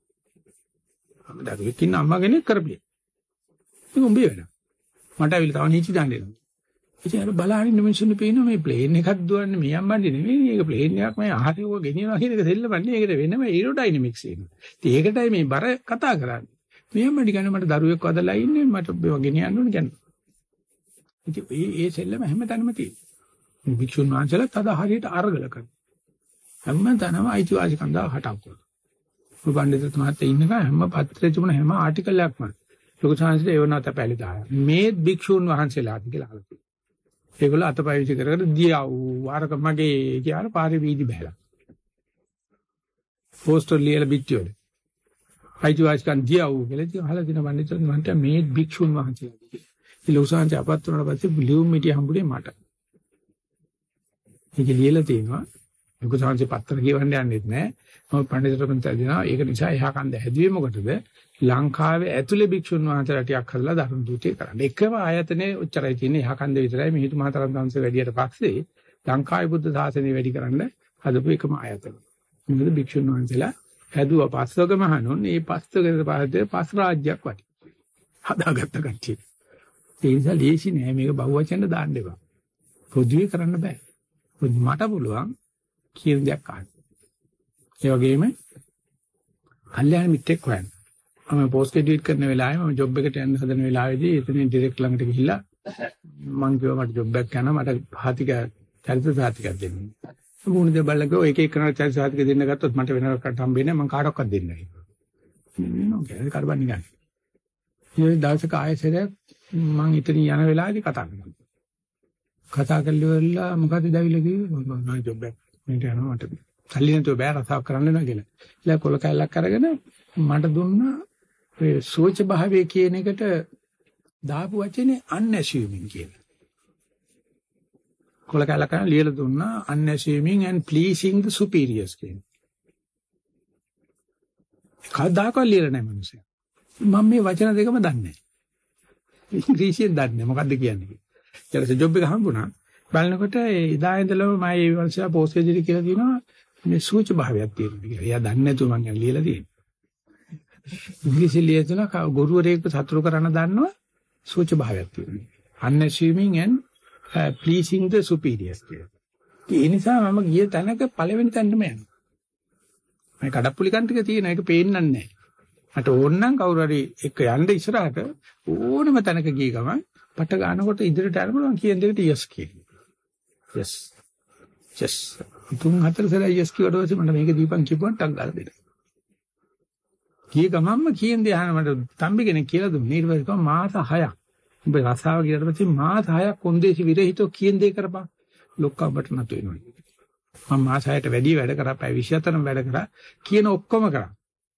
මම දරුවෙක් ඉන්න අම්මගෙන කරපිය ඒක උඹේ වැඩක් මට අවිල තව නීචි දාන්න දෙනවා ඉතින් අර බලහින්න මිනිස්සුන්ට පේනවා මේ ප්ලේන් එකක් දුවන්නේ මේ අම්බන්නේ නෙමෙයි මේක ප්ලේන් එකක් මම ආහාරය ඔය ගෙනියනවා කියන එක දෙල්ලපන්නේ ඒකට වෙනම ඒරෝඩයිනමික්ස් එනවා. ඉතින් ඒකටයි මේ බර කතා කරන්නේ. මේ අම්මඩි ගන්න මට දරුවෙක් වදලා ඉන්නේ මට මේවා ගෙනියන්න ඕනේ කියන්නේ. ඉතින් ඒ ඒ සෙල්ලම හැමතැනම තියෙනවා. මේ භික්ෂුන් වහන්සේලාත් අද හරියට අරගල කරනවා. හැමතැනම අයිතිවාසිකම් දා හටක් කරනවා. ඔය පඬිතුත් මහත්තයා ඉන්නක හැම පත්‍රයේ තිබුණ හැම ආටිකල් එකක්ම ලොකු සංස්කෘතිය ඒවනත පැලි දාලා. මේ භික්ෂුන් වහන්සේලාත් කියලා අහලා තියෙනවා. ඒගොල්ලෝ අතපය විසි කර කර දියව් ආරක මගේ කියලා පාරේ වීදි බහැලා. පෝස්ටර් ලියලා පිටිවල. අයිතිවාසිකම් දියව් කියලා ඉතින් අහලා දින වන්දිතන් මන්ට මේ භික්ෂුන් වහන්සේලා. ඉතින් ලෝසාංශ අපත් වුණාට පස්සේ ලියුම් මිටි හම්බුනේ මට. ඒක ලියලා තියෙනවා. ලොකු සංසි පත්‍ර කියවන්න යන්නෙත් නැහැ. මම පඬිතුරුන් දෙනවා. ඒක නිසා එහා කන්ද හැදුවේ මොකටද? ලංකාවේ ඇතුලේ භික්ෂුන් වහන්සේලා ටිකක් හදලා ධර්ම දූතය කරන්න. එකම ආයතනේ උච්චරයි තියෙන්නේ එහා කන්ද විතරයි. මිහිඳු මහතරන් වහන්සේ වැඩියට පස්සේ ලංකාවේ බුද්ධ ශාසනය වැඩි කරන්න හදපු එකම ආයතන. මොකද භික්ෂුන් වහන්සේලා හැදුවා පස්වග මහණුන්. මේ පස්වග පස්සේ පස් රාජ්‍යයක් වටි. හදාගත්ත කට්ටිය. ඒ නිසා ලේසි නෑ මේක බහුවචන දාන්න එපා. පොදුවේ කරන්න බෑ. මට පුළුවන් කියන දෙයක් අහන්න. ඒ වගේම කල්යාණ මිත්‍රෙක් හොයන්න. මම පෝස්ට් ග්‍රැජුවේට් කරන වෙලාවේ මම ජොබ් එකට යන්න හදන වෙලාවේදී එතනින් ඩිරෙක්ට් ළඟට ගිහිල්ලා මං කිව්වා මට ජොබ් එකක් ගන්න මට භාතික චරිත සාතිකයක් දෙන්න. මොන දේ බලලා එක එක කරන චරිත සාතික දෙන්න ගත්තොත් මට වෙනකට හම්බෙන්නේ නැහැ මං කාටවත් දෙන්නේ නැහැ. නෝ කියන්නේ කරබන් නිකන්. ඊයේ දවසක ආයෙසරයක් මං ඉතින් යන වෙලාවේදී කතා කරනවා. කතා කරලා මොකද දැවිලා කිව්වේ මම ජොබ් එක මෙන්ට යනවා මට සල්ලි නැතුව බෑ රසාවක් කරන්න නෑ කියලා. ඉතින් කොල කැල්ලක් අරගෙන මට දුන්නා ඒ සෝච භාවයේ කියන එකට දාපු වචනේ unassuming කියලා. කොල කැල්ලක් කරන් ලියලා දුන්නා unassuming and pleasing the superiors කියන. කවදාකවත් ලියලා නැහැ මිනිස්සු. මම මේ වචන දෙකම දන්නේ නැහැ. ඉංග්‍රීසියෙන් දන්නේ නැහැ මොකද්ද කියන්නේ. ඊට පස්සේ ජොබ් එක හම්බුණා. බලනකොට එදා ඉඳලම මම මේ වංශය පෝස්ට් ග්‍රැජුවේට් කියලා කියනවා මේ සූච භාවයක් තියෙනවා කියලා. එයා දන්නේ නැතුව මම ලියලා තියෙනවා. ඉංග්‍රීසි ලියලා ගුරුවරයෙක්ව සතුරු කරන්න දන්නවා සූච භාවයක් තියෙනවා. unassuming and uh, pleasing the superiors කියලා. ඒ නිසා මම ගිය තැනක පළවෙනි තැනටම යනවා. මම කඩප්පුලි කන්ටික තියෙන එක පේන්නන්නේ නැහැ. මට ඕන නම් කවුරු හරි එක්ක යන්න ඉස්සරහට ඕනම තැනක ගිය ගමන් පට ගන්නකොට ඉදිරියට යනකොට මම කියන දෙයට yes කියනවා. yes. yes. තුන් හතර සැරේ yes කිව්වට පස්සේ මට මේක දීපන් කිව්වොත් ටක් ගාලා දෙන්න. කී ගමන්ම කියන දේ අහන මට තම්බි කෙනෙක් කියලා දුන්නේ. ඊට පස්සේ කිව්වා මාස හයක්. උඹ රසාව ගියට පස්සේ මාස හයක් කොන්දේසි විරහිතව කියන දේ කරපන්. ලොක්කඹට නතු වෙනවා. මම මාස හයට වැඩි වැඩ කරා. පැය විසි හතරම වැඩ කරා. කියන ඔක්කොම කරා.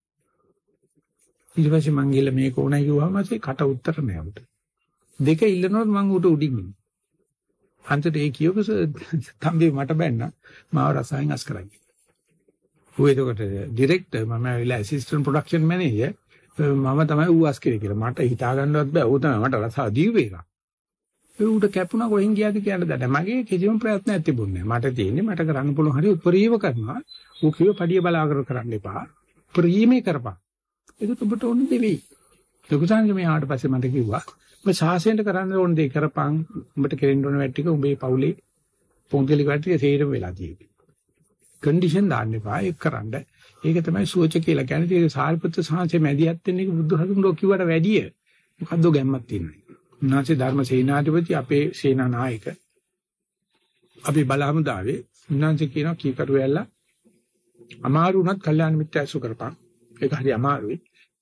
ඊට පස්සේ මං ගිහලා මේක ඕනයි කිව්වම පස්සේ කට උත්තර නෑ උට. දෙක ඉල්ලනොත් මං උට උඩින් ඉන්නේ. අන්තිමට ඒ කියවක තම්බි මට බැන්න මාව රසායන අස් කරයි. ඌ එතකොට ඩිරෙක්ටර් මම ඇවිල්ලා ඇසිස්ටන්ට් ප්‍රොඩක්ෂන් මැනේජර් මම තමයි ඌ අස් කරේ කියලා. මට හිතා ගන්නවත් බෑ. ඌ තමයි මට රසාව දීපු එක. ඒ ඌට කැපුණා කොහෙන් ගියාද කියන්න දැන. මගේ කිසිම ප්‍රයත්නයක් තිබුණේ නෑ. මට තියෙන්නේ මට කරන්න පුළුවන් හරි උපරිම කරනවා. ඌ කිව්ව පඩිය බලාගෙන කරන්න එපා. උපරිමේ කරපන්. ඒක ඔබට ඕන දෙවි. ලොකු සංඝ මෙහාට පස්සේ මට කිව්වා ඔබ සාසයෙන් කරන්න ඕන දේ කරපන්. උඹට කෙරෙන්න ඕන වැට් ටික උඹේ පවුලේ පොන්තිලි වැට් ටික සේරම වෙලා තියෙන්නේ. කන්ඩිෂන් දාන්න එපා ඒක කරන්න. ඒක තමයි සුවච කියලා කියන්නේ. ඒක සාරිපුත්‍ර සාංශේ මැදිහත් වෙන එක බුදුහතුන්ගේ කිව්වට වැඩිය මොකද්ද ගැම්මක් තියෙනවා. උන්වහන්සේ ධර්ම සේනාධිපති අපේ සේනා නායක. අපි බලහමුදාවේ උන්වහන්සේ කියනවා කීකරු වෙලා අමාරු වුණත් කල්යාණ මිත්‍ර ඇසු කරපන්. ඒක හරි අමාරුයි.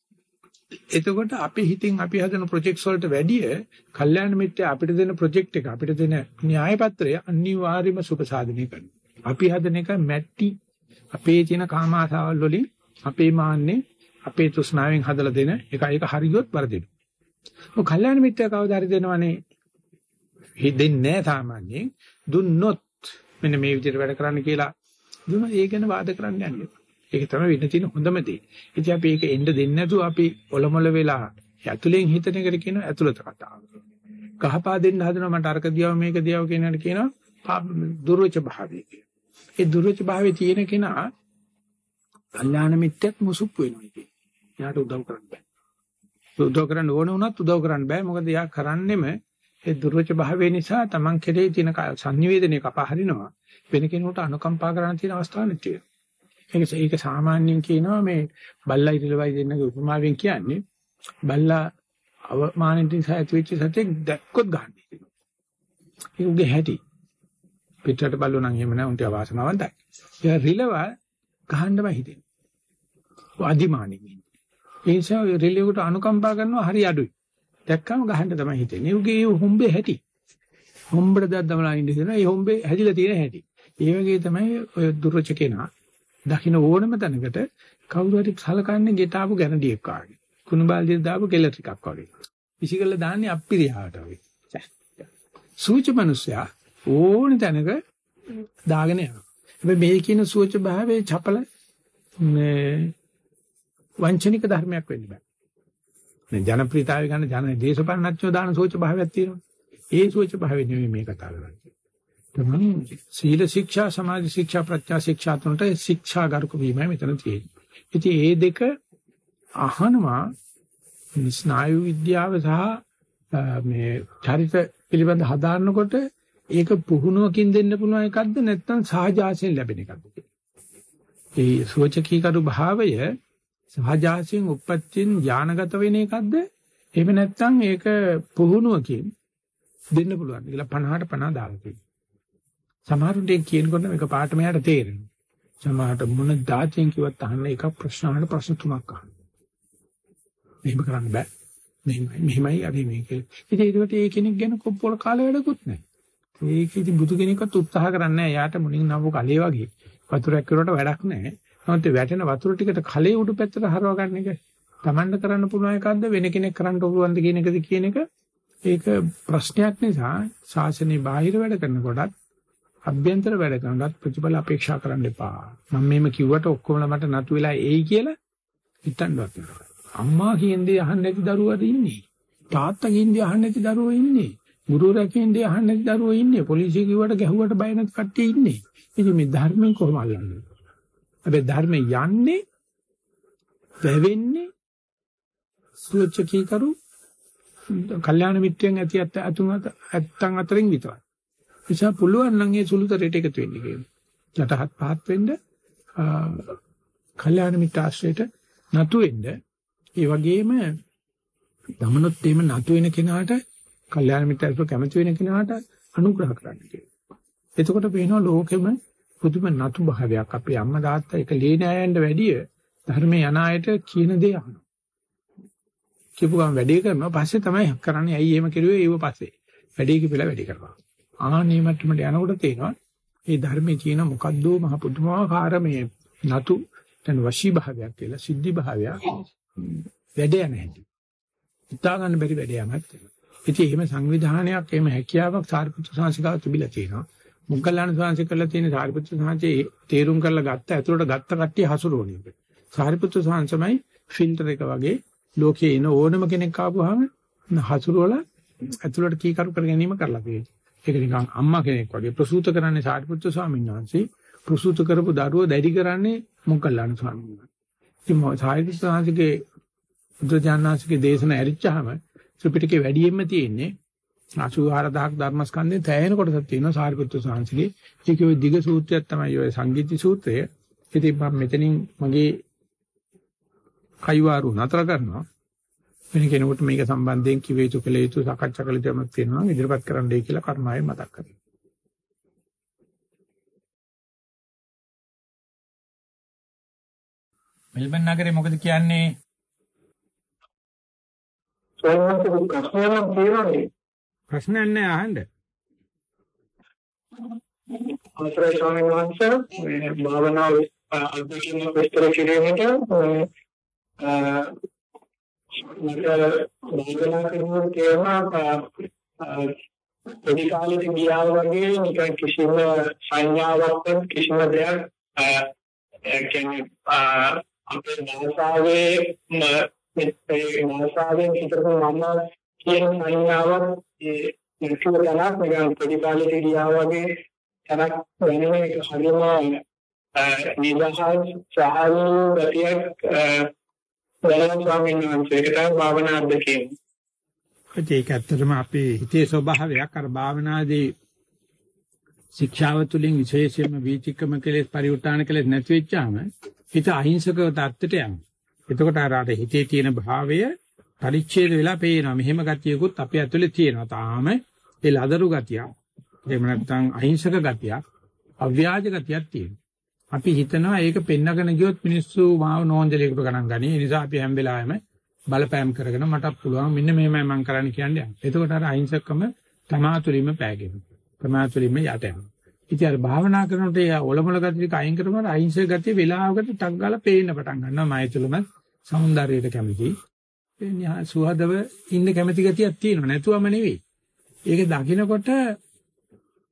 එතකොට අපි හිතින් අපි හදන ප්‍රොජෙක්ට්ස් වලට වැඩිය කල්යාණ මිත්‍ර අපිට දෙන ප්‍රොජෙක්ට් එක අපිට දෙන න්‍යාය පත්‍රය අනිවාර්යයෙන්ම සුපසාධනය කරනවා. අපි හදන එක මැටි අපේ තියෙන කාම ආසාවල් වලින් අපේ මාන්නේ අපේ තෘෂ්ණාවෙන් හදලා දෙන එක එක හරියොත් වරදිනවා. ඔය කල්යාණ මිත්‍ර කවදා හරි දෙනවනේ. හිතෙන්නේ නැහැ සාමාන්‍යයෙන්. දුන්නොත් මෙන්න මේ විදිහට වැඩ කරන්න කියලා දුන්නා ඒ ගැන වාද කරන්න යන්නේ. ඒක තමයි වෙන්න තියෙන හොඳම දේ. ඉතින් අපි ඒක එන්න දෙන්නේ නැතුව අපි ඔලොමොල වෙලා ඇතුලෙන් හිතන එකට කියන ඇතුළත කතාව. ගහපා දෙන්න හදනවා මට අරක දියව මේක දියව කියන එකට කියනවා දුර්වච භාවය කියලා. ඒ දුර්වච භාවයේ තියෙන කෙනා කල්යාණ මිත්‍යක් මුසුප් වෙනවා කියන්නේ. යාට උදව් කරන්න බෑ. උදව් කරන්න ඕන වුණත් උදව් කරන්න බෑ. මොකද යා කරන්නෙම ඒ දුර්වච භාවය නිසා Taman කෙරෙහි තියෙන සංනිවේදනය කපා හරිනවා. වෙන කෙනෙකුට අනුකම්පා කරන්න තියෙන අවස්ථාවක් නැති වෙනවා. ඒක ඒක සාමාන්‍යයෙන් කියනවා මේ බල්ලා ඉරිලවයි දෙන්නගේ උපමාවෙන් කියන්නේ බල්ලා අවමානෙන් නිසා ඇතිවෙච්ච සතෙක් දැක්කොත් ගහන්නේ කියනවා. ඒක උගේ හැටි. පිටරට බල්ලෝ නම් එහෙම නැහැ උන්ට අවාසනාවන්තයි. ඒ රිලව ගහන්නම හිතෙනවා. අදිමානින්. ඒ නිසා රිලෙකට අනුකම්පා කරනවා හරි අඩුයි. දැක්කම ගහන්න තමයි හිතෙන්නේ. උගේ ඒ හොම්බේ හැටි. හොම්බට දැක් දමලා ඉන්න දෙනවා. ඒ හොම්බේ හැදිලා තියෙන හැටි. ඒ වගේ තමයි ඔය දුර්වච කෙනා දකින්න ඕනම තැනකට කවුරු හරි සලකන්නේ ගෙටාපු ගැරන්ඩියක් වගේ. කුණු බාල්දියට දාපු කෙල ටිකක් වගේ. විසිකල්ල දාන්නේ අප්පිරියාවට වගේ. සූච මිනිසයා ඕන තැනක දාගෙන යනවා. හැබැයි මේ කියන සුවච භාවයේ චපල මේ වංචනික ධර්මයක් වෙන්න බෑ. මේ ජනප්‍රියතාවය ගන්න ජන දේශපාලනඥයෝ දාන සුවච භාවයක් තියෙනවා. ඒ සුවච භාවය නෙමෙයි මේ කතාව කරන්නේ. තමයි සීල ශික්ෂා, සමාධි ශික්ෂා, ප්‍රඥා ශික්ෂා තුනට ශික්ෂා ගරුක වීමයි මෙතන තියෙන්නේ. ඉතින් මේ දෙක අහනවා ස්නායු විද්‍යාව සහ මේ චරිත පිළිබඳ හදාන්නකොට ඒක පුහුණුවකින් දෙන්න පුළුවන් එකක්ද නැත්නම් සහජාසයෙන් ලැබෙන එකක්ද කියලා. ඒ සුවචකීකරු භාවය සහජාසයෙන් උප්පත්තියෙන් ඥානගත වෙන එකක්ද? එහෙම නැත්නම් ඒක පුහුණුවකින් දෙන්න පුළුවන් කියලා පනහට පනහ දාලා තියෙනවා. සමහරුන්ට කියනකොට මේක පාට මෙයාට තේරෙනවා. සමහරට මොන දාතියෙන් කිව්වත් අහන්න එක ප්‍රශ්න අහන්න ප්‍රශ්න තුනක් අහන්න. මෙහෙම කරන්න බෑ. මෙහෙමයි මෙහෙමයි අපි මේක. ඉතින් ඒකට ඒ කෙනෙක් ගැන කොප්පොල කාලේ වැඩකුත් නැහැ. ඒක ඉතින් බුදු කෙනෙක්වත් උත්සාහ කරන්නේ නැහැ. යාට මුලින් නම්බු කලේ වගේ වතුරක් කරුවට වැඩක් නැහැ. නමුත් වැටෙන වතුර ටිකට කලේ උඩු පැත්තට හරව ගන්න එක Tamanne කරන්න පුළුවන් එකක්ද වෙන කෙනෙක් කරන්න පුළුවන්ද කියන එකද කියන එක ඒක ප්‍රශ්නයක් නිසා ශාසනයේ බාහිර වැඩ කරනකොටත් අභ්‍යන්තර වැඩ කරනකොටත් ප්‍රතිඵල අපේක්ෂා කරන්න එපා. මම මේම කිව්වට ඔක්කොම මට නතු වෙලා එයි කියලා හිතන්නවත් නෑ. අම්මා කියන දේ අහන්න නැති දරුවාද ඉන්නේ. තාත්තා කියන දේ අහන්න නැති දරුවෝ ඉන්නේ. ගුරුවරයා කියන දේ අහන්න නැති දරුවෝ ඉන්නේ. පොලිසිය කිව්වට ගැහුවට බය නැති කට්ටිය ඉන්නේ. ඉතින් මේ ධර්මයෙන් කොහොම අල්ලන්නේ? හැබැයි ධර්මයේ යන්නේ වැවෙන්නේ සුවචකීකරු කල්යාණ මිත්‍රයන් ඇති අතුන් ඇත්තන් අතරින් විතරයි. නිසා පුළුවන් නම් ඒ සුළුතරයට එකතු වෙන්න කියනවා. යටහත් පහත් වෙන්න කල්යාණ මිත්‍ර ආශ්‍රයයට නතු වෙන්න. ඒ වගේම ධමනොත් එහෙම නතු වෙන කෙනාට කල්යාණ මිත්‍රයන්ට කැමති වෙන කෙනාට අනුග්‍රහ කරන්න කියනවා. එතකොට පේනවා ලෝකෙම පුදුම නතු භාවයක්. අපේ අම්මා තාත්තා එක ලේ නෑයන්ට වැඩිය ධර්මයේ යන අයට කියන දේ අහනවා. කියපු ගමන් වැඩේ කරනවා පස්සේ තමයි කරන්නේ. ඇයි එහෙම කෙරුවේ? ඒව පස්සේ වැඩේ කිපිලා වැඩේ කරනවා. ආනේ මට්ටමට යනකොට තේනවා මේ ධර්මයේ කියන මොකද්ද මහ පුදුමාකාර මේ නතු දැන් වශී භාවයක් කියලා සිද්ධි භාවයක් වැඩේ නැහැ. හිතා ගන්න බැරි වැඩේ යමක් තියෙනවා. ඉතින් එහෙම සංවිධානයක් එහෙම හැකියාවක් සාරිපුත්‍ර සාංශිකාව තිබිලා තියෙනවා. මොග්ගල්ලාන සාංශික කරලා තියෙන සාරිපුත්‍ර සාංශේ තේරුම් කරලා ගත්ත ඇතුළට ගත්ත කට්ටිය හසුරුවන්නේ. සාරිපුත්‍ර සාංශමයි ෆිල්ටර් එක වගේ ලෝකේ එන ඕනම කෙනෙක් ආවම හසුරුවලා ඇතුළට කීකරු කර ගැනීම කරලා තියෙනවා. ඒක නිකන් අම්මා කෙනෙක් වගේ ප්‍රසූත කරන්නේ සාරිපුත්‍ර ස්වාමීන් වහන්සේ ප්‍රසූත කරපු දරුවෝ දැඩි කරන්නේ මොග්ගල්ලාන ස්වාමීන් වහන්සේ. ඉතින් සාරිපුත්‍ර ස්වාමීන්ගේ බුදුජානනාංශගේ දේශන ඇරිච්චාම ත්‍රිපිටකේ වැඩියෙන්ම තියෙන්නේ අසූ හාරදහක් ධර්මස්කන්ධේ තැයෙන කොටසක් තියෙනවා සාරිපුත්‍ර ස්වාමීන්ගේ. ඒකේ ওই දිග සූත්‍රයක් තමයි ඔය සංගීති සූත්‍රය. ඉතින් මම මෙතනින් මගේ කයිවාරු නතර කරනවා. වෙන කෙනෙකුට මේක සම්බන්ධයෙන් කිව යුතු කළ යුතු සාකච්ඡා කළ යුතුමක් තියෙනවා නම් ඉදිරිපත් කරන්නයි කියලා කර්මාවෙන් මතක් කරගන්න. මෙල්බන් නගරේ මොකද කියන්නේ? ප්‍රශ්නයක් නෑ අහන්න. අවසරයි ස්වාමීන් වහන්සේ මේ භාවනාව අල්පකින් විස්තර කිරීමට භාවනා කරනවා කියනවා පොඩි කාලේ ගියා වගේ නිකන් කිසිම සංඥාවක් කිසිම දෙයක් ඒ කියන්නේ අපේ භාෂාවේ මේ භාෂාවෙන් හිතපු මම කියන සංඥාවක් ඒ නිකුලලා නිකන් පොඩි කාලේ ගියා වගේ තරක් වෙනවා ඒක හරියම නිදහස් සාහල ගතියක් වෙනම ස්වාමීන් වහන්සේට භාවනා අධ්‍යක්ෂකෙන්. ඒක ඇත්තටම අපේ හිතේ ස්වභාවයක් අර භාවනාදී ශික්ෂාව තුළින් විශේෂයෙන්ම වීතික්‍රම කෙලෙස් පරිඋත්තාන කෙලෙස් නැති වෙච්චාම හිත අහිංසක තත්ත්වයට යනවා. එතකොට අර අර හිතේ තියෙන භාවය පරිච්ඡේද වෙලා පේනවා. මෙහෙම ගතියකුත් අපේ ඇතුලේ තියෙනවා. තාම ඒ ලදරු ගතියක්. එහෙම නැත්නම් අහිංසක ගතියක්, අව්‍යාජ ගතියක් තියෙනවා. අපි හිතනවා ඒක පෙන්නගෙන ගියොත් මිනිස්සු මාව නෝන්ජලයකට ගණන් ගනී. ඒ නිසා අපි හැම වෙලාවෙම බලපෑම් කරගෙන මට පුළුවන් මෙන්න මෙහෙමයි මම කරන්න කියන්නේ. එතකොට අර අහිංසකම තමාතුලින්ම පෑගෙනවා. තමාතුලින්ම යට යනවා. ඉතින් අර භාවනා කරනකොට ඒ ඔලොමල ගතිය කයින් කරපුවාම අහිංසක ගතිය වෙලාවකට ටක් ගාලා පේන්න පටන් ගන්නවා. මම ඇතුළම సౌందර්යයට කැමති. ඒ සුහදව ඉන්න කැමති ගතියක් තියෙනවා. නැතුවම නෙවෙයි. ඒක දකින්නකොට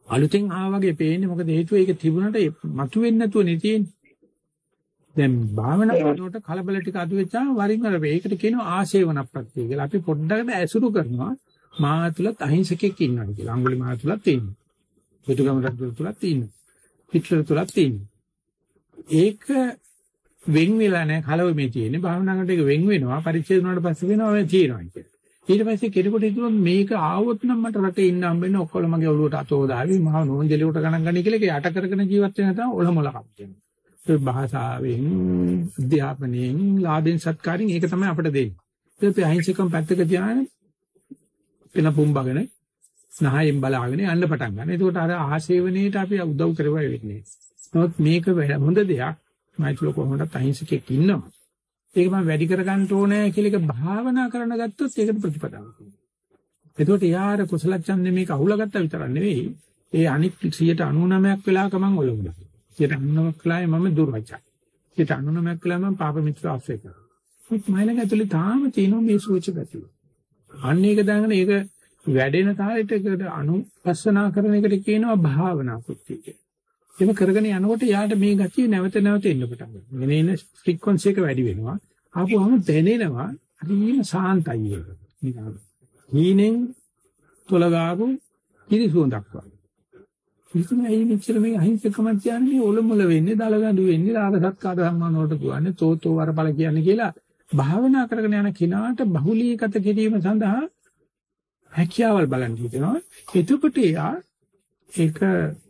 අලුතෙන් ආවා වගේ පේන්නේ මොකද හේතුව ඒක තිබුණාට මතුවෙන්නේ නැතුව නේ තියෙන්නේ. දැන් භාවනා කරනකොට කලබල ටික අඩු වෙච්චාම වරින් වර මේකට කියනවා ආශේවන ප්‍රත්‍ය කියලා. අපි පොඩ්ඩකට ඇසුරු කරනවා මා තුලත් අහිංසකෙක් ඉන්නවා කියලා. අඟුලි මා තුලත් තියෙනවා. බුදුගම රජු තුලත් තියෙනවා. හිට්ලර් තුලත් තියෙනවා. ඒක වෙන් වෙලා නැහැ කලවමේ තියෙන්නේ. භාවනා කරනකොට ඒක වෙන් වෙනවා. පරිච්ඡේද වුණාට පස්සේ වෙනවා මේ තියෙනවා කියලා. ඊට පස්සේ කෙනෙකුට හිතුවා මේක ආවොත් නම් මට රටේ ඉන්න හම්බෙන්නේ ඔක්කොම මගේ ඔළුවට අතෝ දාවි මහා නෝන්ජලියට ගණන් ගන්න කියලා ඒක යට කරගෙන ජීවත් වෙන තමයි ඔලොමලකම් කියන්නේ. ඒ භාෂාවෙන් අධ්‍යාපනයෙන් ලාභෙන් සත්කාරයෙන් ඒක තමයි අපිට දෙන්නේ. ඒ අපි අහිංසකම් පැත්තක තියාගෙන වෙන පුම්බගෙන ස්නහයෙන් බලාගෙන යන්න පටන් ගන්න. ඒකට අර ආශේවණේට අපි උදව් කරවයි වෙන්නේ. නමුත් මේක හොඳ දෙයක්. මයිතුල කොහොමද අහිංසකෙක් ඉන්නවා. ඒක මම වැඩි කර ගන්න ඕනේ කියලා එක භාවනා කරන ගත්තොත් ඒකට ප්‍රතිපදාවක්. ඒකට යාර කුසල ඡන්දේ මේක අහුලගත්තා විතරක් නෙවෙයි. ඒ අනිත් සියයට අනූනවයක් වෙලාවක මම ඔලුණා. සියයට අනූනවයක් වෙලාවේ මම දුර්වචා. සියයට අනූනවයක් වෙලාවේ මම පාප මිත්‍ර ආශ්‍රය කරා. ඒත් මයිලඟ ඇතුලේ තාම තියෙනවා මේ සූචි ගතිය. අන්න ඒක දාගෙන ඒක වැඩෙන තාලෙට ඒකට අනුපස්සනා කරන එකට කියනවා භාවනා කෘත්‍ය කියලා. ඒක කරගෙන යනකොට යාට මේ ගතිය නැවත නැවත එන්න පටන් ගන්නවා. මෙන්න එන ෆ්‍රීකවන්සි එක වැඩි වෙනවා. ආපුවම දැනෙනවා හරිම සාන්තයි ඒක. නිකන් හීනෙන් තොලගාපු කිරිසුවඳක් වගේ. ඉතින් ඇයි මෙච්චර මේ අහිංසකම කියන්නේ ඔලොමල වෙන්නේ, දලගඬු වෙන්නේ, රාග සත්කාර සම්මාන වලට දුවන්නේ, තෝතෝ වරපල කියන්නේ කියලා භාවනා කරගෙන යන කෙනාට බහුලීගත කිරීම සඳහා හැකියාවල් බලන් හිටිනවා. එතකොට එයා ඒක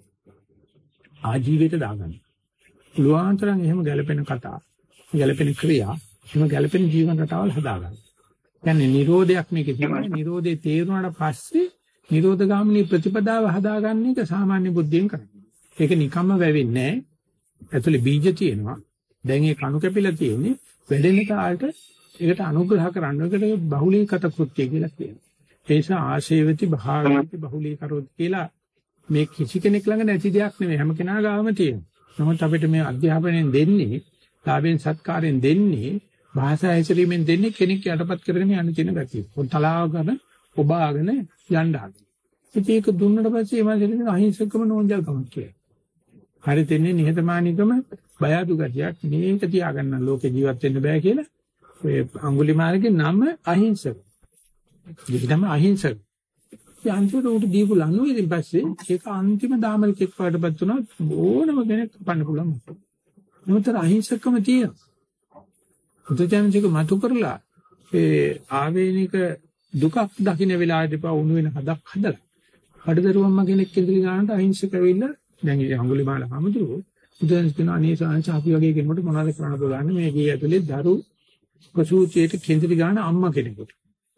ආජීවයට දාගන්න. ලුවාන්තරන් එහෙම ගැළපෙන කතා, ගැළපෙන ක්‍රියා, එහෙම ගැළපෙන ජීවන රටාවල් හදාගන්න. කියන්නේ නිරෝධයක් මේකේ තියෙනවා. නිරෝධේ තේරුණාට පස්සේ නිරෝධ ගාමිනී ප්‍රතිපදාව හදාගන්න එක සාමාන්‍ය බුද්ධියෙන් කරන්නේ. ඒක නිකම්ම වැවෙන්නේ නැහැ. ඇතුලේ බීජ තියෙනවා. දැන් ඒ කණු කැපිලා තියෙන්නේ වැඩෙන තාලට ඒකට අනුග්‍රහ කරන්න. ඒකට බහුලීගත කෘත්‍ය කියලා කියනවා. ඒ නිසා ආශේවති භාවති බහුලීකරොත් කියලා මේ කිසි කෙනෙක් ළඟ නැති දෙයක් නෙවෙයි හැම කෙනා ගාවම තියෙනවා. නමුත් අපිට මේ අධ්‍යාපනයෙන් දෙන්නේ, ලාභෙන් සත්කාරයෙන් දෙන්නේ, භාෂා හැසිරීමෙන් දෙන්නේ කෙනෙක් යටපත් කරගෙන යන්න තියෙන ගැතිය. පොත් තලාවගෙන ඔබාගෙන යන්න හදන. ඉතින් ඒක දුන්නට පස්සේ එමා දෙන්නේ අහිංසකම නෝන්ජල්කම කියලා. හරි දෙන්නේ නිහතමානීකම බය අඩු ගතියක්. මේක තියාගන්න ලෝකේ ජීවත් වෙන්න බෑ කියලා. ඔය අඟුලිමාලගේ නම අහිංසක. ඒකම අහිංසක. ඒ අන්තිමට උට දීපු ලනු ඉතින් පස්සේ ඒක අන්තිම දාමරිකෙක් වඩපත් වුණා ඕනම කෙනෙක් කපන්න පුළුවන්. නමුත් අහිංසකම තියෙනවා. උදචාන්සික මතු කරලා ඒ ආවේනික දුකක් දකින්න වෙලාවදී පා උණු වෙන හදක් හදලා. අඩදරුවම්ම කෙනෙක් ඉදිරි ගන්නට අහිංසක වෙilla දැන් ඉතින් අඟුලිමාල හැමදෙරෝ උදෙන් කියන අනේ සාංශ අපි වගේ කෙනෙකුට මොනවද කරන්න බලන්නේ මේ ගේ ඇතුලේ දරු ප්‍රසූතියට කෙන්දිරි ගන්න අම්මා කෙනෙකුට.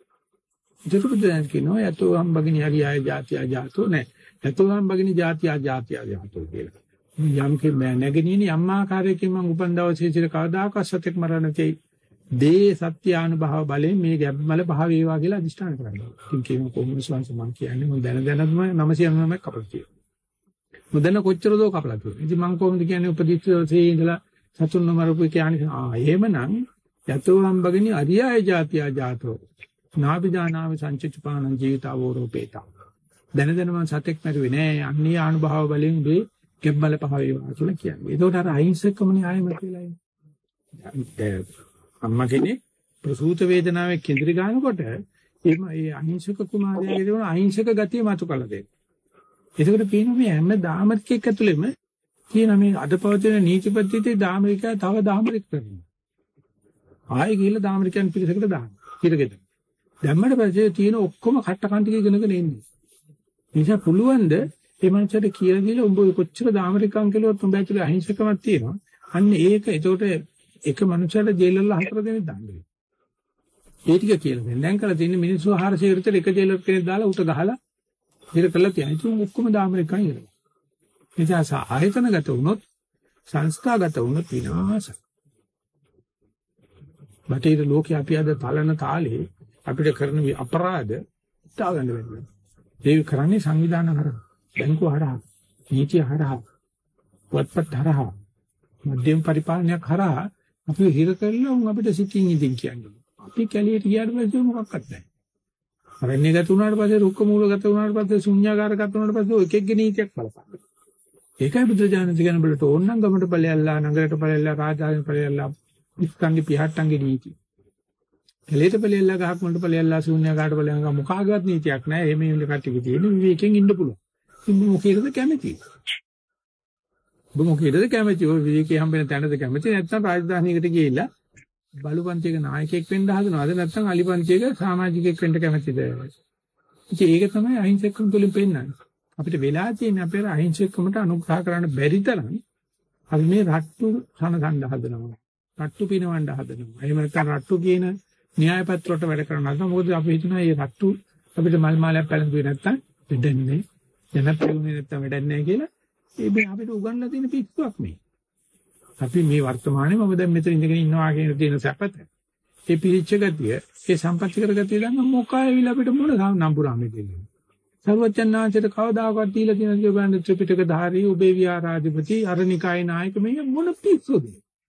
ජතුපුදයන් කියනවා යතෝ හම්බගිනි හරියයි જાතිය જાතෝ නෑ. යතෝ හම්බගිනි જાතිය જાතිය જાතෝ කියලා. යම් කෙ නැගණියනි අම්මාකාරයකින් මම උපන් දවසේ සිට කවදාකවත් සත්‍යක් මරණ තේ දේ සත්‍යානුභව බලයෙන් මේ ගැබ්මල පහ වේවා කියලා අදිෂ්ඨාන කරනවා. ඉතින් කියමු කොහොමද ස්වාමීන් මම කියන්නේ මම දැන දැනත්ම නවසිය නවයක් කපලා තියෙනවා. මුදන කොච්චර දෝ කපලා තියෙනවා. ඉතින් මම කොහොමද කියන්නේ උපදිච්ච දවසේ ඉඳලා සතුන්ව මරපු කියන්නේ ආ එහෙමනම් යතෝ හම්බගිනි හරියයි જાතිය જાතෝ නාබිදානාමි සංචිතපානං ජීවිතාවෝරෝපේතා. දැන දැන මම සත්‍යක් මරුවේ නෑ. අන්‍ය ආනුභව බලයෙන් මේ කෙබ්බල පහ වේවා කියලා කියන්නේ. ඒකට අර අහිංසකමනේ ආයෙම කියලා ඉන්නේ. අම්මා කෙනෙක් ප්‍රසූත වේදනාවේ කෙඳිරි ගන්නකොට එම ඒ අහිංසක කුමාරයාගේ තියෙන අහිංසක ගතිය මතු කළ දෙන්න. ඒකට පේනවා මේ හැම දාමරිකෙක් ඇතුළෙම තියෙන මේ අදපවතින නීති පද්ධතියේ දාමරිකයා තව දාමරික කරනවා. ආයෙ ගිහලා දාමරිකයන් පිළිසකට දානවා. ඊටගෙද. දැම්මඩ පස්සේ තියෙන ඔක්කොම කට්ට කන්ටික ඉගෙනගෙන එන්නේ. නිසා පුළුවන්ද ඒ මනසට කියලා දීලා උඹ කොච්චර දාමරිකම් කළොත් උඹ ඇතුලේ අහිංසකමක් තියෙනවා. අන්න ඒක ඒකට එක මනුස්සයට ජේලවල හතර දෙනෙක් දාන්නේ. ඒ ටික කියලා දෙන්න. දැන් කරලා තියෙන්නේ මිනිස්සු ආහාරශය විතර එක ජේලවල කෙනෙක් දාලා උට ගහලා ඉර කළා තියන. ඉතින් ඔක්කොම දාමරිකම් ඉරනවා. නිසා ආයතනගත වුණොත් සංස්කාරගත වුණොත් විනාශයි. බටේර ලෝකේ අපි අද තලන තාලේ අපිට කරන අපරාධ තාගන්න වෙනවා. ඒක කරන්නේ සංවිධාන හරහා. බැංකුව හරහා, නීතිය හරහා, වත්පත් හරහා, මධ්‍යම පරිපාලනයක් හරහා අපි හිර කරලා උන් අපිට සිටින් ඉඳින් කියන්නේ. අපි කැලියට ගියාට පස්සේ මොකක්වත් නැහැ. අරණ්‍යගත වුණාට පස්සේ රුක්ක මූලගත වුණාට පස්සේ ශුන්‍යාකාරගත වුණාට පස්සේ ඔය එකෙක්ගේ නීතියක් බලපං. ඒකයි බුදුජානක කියන බලට ඕනනම් ගමට ඵලයල්ලා නගරයට ඵලයල්ලා රාජාවෙන් ඵලයල්ලා ඉස්කන්දි පිහට්ටන්ගේ නීති. කෙලෙට ඵලයල්ලා ගහක් වලට ඵලයල්ලා ශුන්‍යාකාරට ඵලයල්ලා මොකාගවත් නීතියක් නැහැ. මේ මේ කට්ටියක තියෙන විවේකයෙන් ඉන්න පුළුවන්. ඉන්න මොකේද කැමති? ඔබ මොකේද කැමති? ඔය විවේකී හම්බෙන තැනද කැමති? නැත්නම් රාජධානියකට ගිහිල්ලා බලුපන්තියක නායකයෙක් වෙන්න හදනවද? නැත්නම් අලිපන්තියක සමාජිකයෙක් වෙන්න කැමතිද? ඉතින් ඒක තමයි අහිංසකකම් තුලින් පෙන්නන්නේ. අපිට වෙලා තියෙන අපේ අහිංසකකමට අනුග්‍රහ කරන්න බැරි තරම් අපි මේ රට්ටු සනසන්න හදනවා. රට්ටු පිනවන්න හදනවා. එහෙම නැත්නම් රට්ටු කියන න්‍යාය පත්‍රයට වැඩ කරන්න හදනවා. මොකද අපි හිතනවා මේ රට්ටු අපිට මල් මාලයක් පැලඳුවේ නැත්නම් වෙඩන්නේ. එනත් වුනේ නැත්නම් වෙඩන්නේ කියලා. ඒ අපිට උගන්ලා තියෙන පිස්සුවක් මේ. අපි මේ වර්තමානයේ මම දැන් මෙතන ඉඳගෙන ඉන්නවා කියන තියෙන සැපත. ඒ පිළිච්ච ගතිය, ඒ සම්පත්‍ති කරගතිය දැන් මොකයි අපිට මොන නම්බුරාමේ දෙන්නේ. සර්වඥාන්සේට කවදාකවත් දීලා තියෙන දේ බලන්න ත්‍රිපිටක ධාරී උබේ විහාරාධිපති අරණිකායේ නායක මේ මොන පිස්සුද?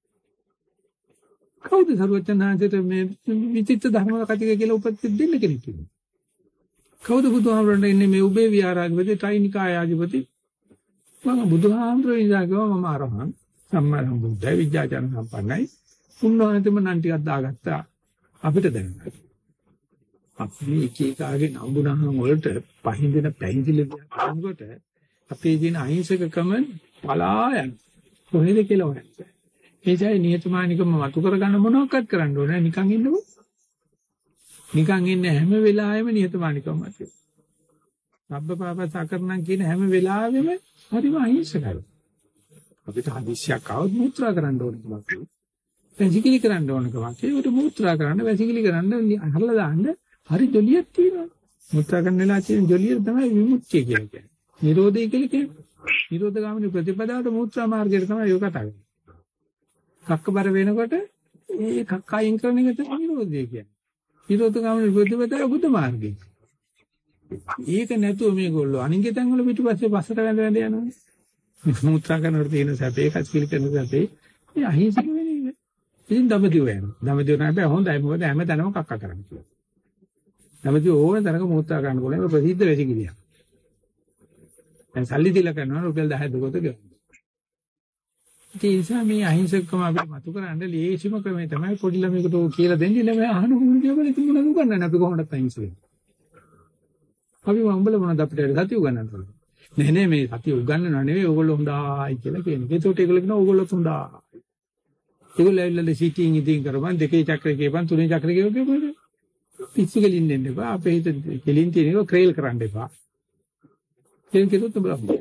කවුද සර්වඥාන්සේට මේ විචිත්ත ධර්ම කතික කියලා උපත් දෙන්න කෙනෙක් ඉන්නේ? කවුද බුදුහාමරන්ට ඉන්නේ මේ උබේ විහාරාධිපති ත්‍රිනිකායාධිපති? මම බුදුහාමරේ ඉඳලා මම අරහන් සම්මා සම්බුද්ධයි විද්‍යාචාර සම්පන්නයි. උන්වහන්සේම නම් ටිකක් දාගත්තා අපිට දැනගන්න. අපි එක එකාගේ නම්බුනහම වලට පහින්දෙන පැහිදිලි කරනකොට අපේ දින අහිංසකකම පලායන් කොහෙද කියලා හොයන්න. ඒසයි නියතමානිකම මතු කරගන්න මොනවක්වත් කරන්න ඕනේ නිකන් ඉන්නකො. නිකන් ඉන්න හැම වෙලාවෙම නියතමානිකම මතේ. සබ්බපාපස අකරණම් කියන හැම වෙලාවෙම හරිම අහිංසකයි. අපිට හදිස්සියක් આવොත් මුත්‍රා කරන්න ඕනකමක්. වැසිකිලි කරන්න ඕනකමක්. ඒකට මුත්‍රා කරන්න වැසිකිලි කරන්න හරලා දාන්න හරි ජොලියක් තියෙනවා. මුත්‍රා කරන වෙලාව තියෙන ජොලිය තමයි විමුක්තිය කියන්නේ. නිරෝධය කියලා කියන්නේ. නිරෝධ ගාමිනී ප්‍රතිපදාවට මුත්‍රා මාර්ගයට තමයි ඒක කතා කරන්නේ. කක්කබර වෙනකොට ඒ කක්ක අයින් කරන එක තමයි නිරෝධය කියන්නේ. නිරෝධ ගාමිනී ප්‍රතිපදාව බුද්ධ මාර්ගය. ඒක නැතුව මේගොල්ලෝ අනිගේ තැන් වල පිටුපස්සේ පස්සට වැඳ වැඳ යනවා. මුත්‍රා කරනකොට තියෙන සැපේ කස්කිලි කරන සැපේ ඒ අහිංසක වෙන්නේ. ඉතින් දඹදිව යනවා. දඹදිව නම් බෑ හොඳයි මොකද හැම තැනම කක්ක කරන්නේ. දඹදිව ඕන තරක මුත්‍රා කරන්න ඕනේ ප්‍රසිද්ධ වෙසිකිලියක්. දැන් සල්ලි දීලා කරනවා රුපියල් දහය දුකට ගන්න. ඒ නිසා මේ අහිංසකකම අපිට මතු කරන්න ලේසිම ක්‍රමය තමයි පොඩි ළමයෙකුට කියලා දෙන්නේ ළමයා අහන මොන දේවල් ඉතින් මොනවද උගන්නන්නේ අපි කොහොමද අහිංසක වෙන්නේ. අපි මම්බල මොනවද අපිට සතිය උගන්නන්නේ. නෑ නෑ මේ සතිය උගන්නනවා නෙවෙයි ඕගොල්ලෝ හොඳයි කියලා කියනවා. ඒකට ඒගොල්ලෝ කියනවා ඕගොල්ලෝ හොඳයි. ඒගොල්ලෝ ඇවිල්ලා සිටින් ඉදින් කරපන් දෙකේ චක්‍රේ කියපන් තුනේ චක්‍රේ කියපන් පිස්සු කෙලින් දෙන්න එපා. අපේ හිත කෙලින් තියෙනක ක්‍රේල් කරන්න එපා. කෙලින් කෙරුවොත් බලන්න.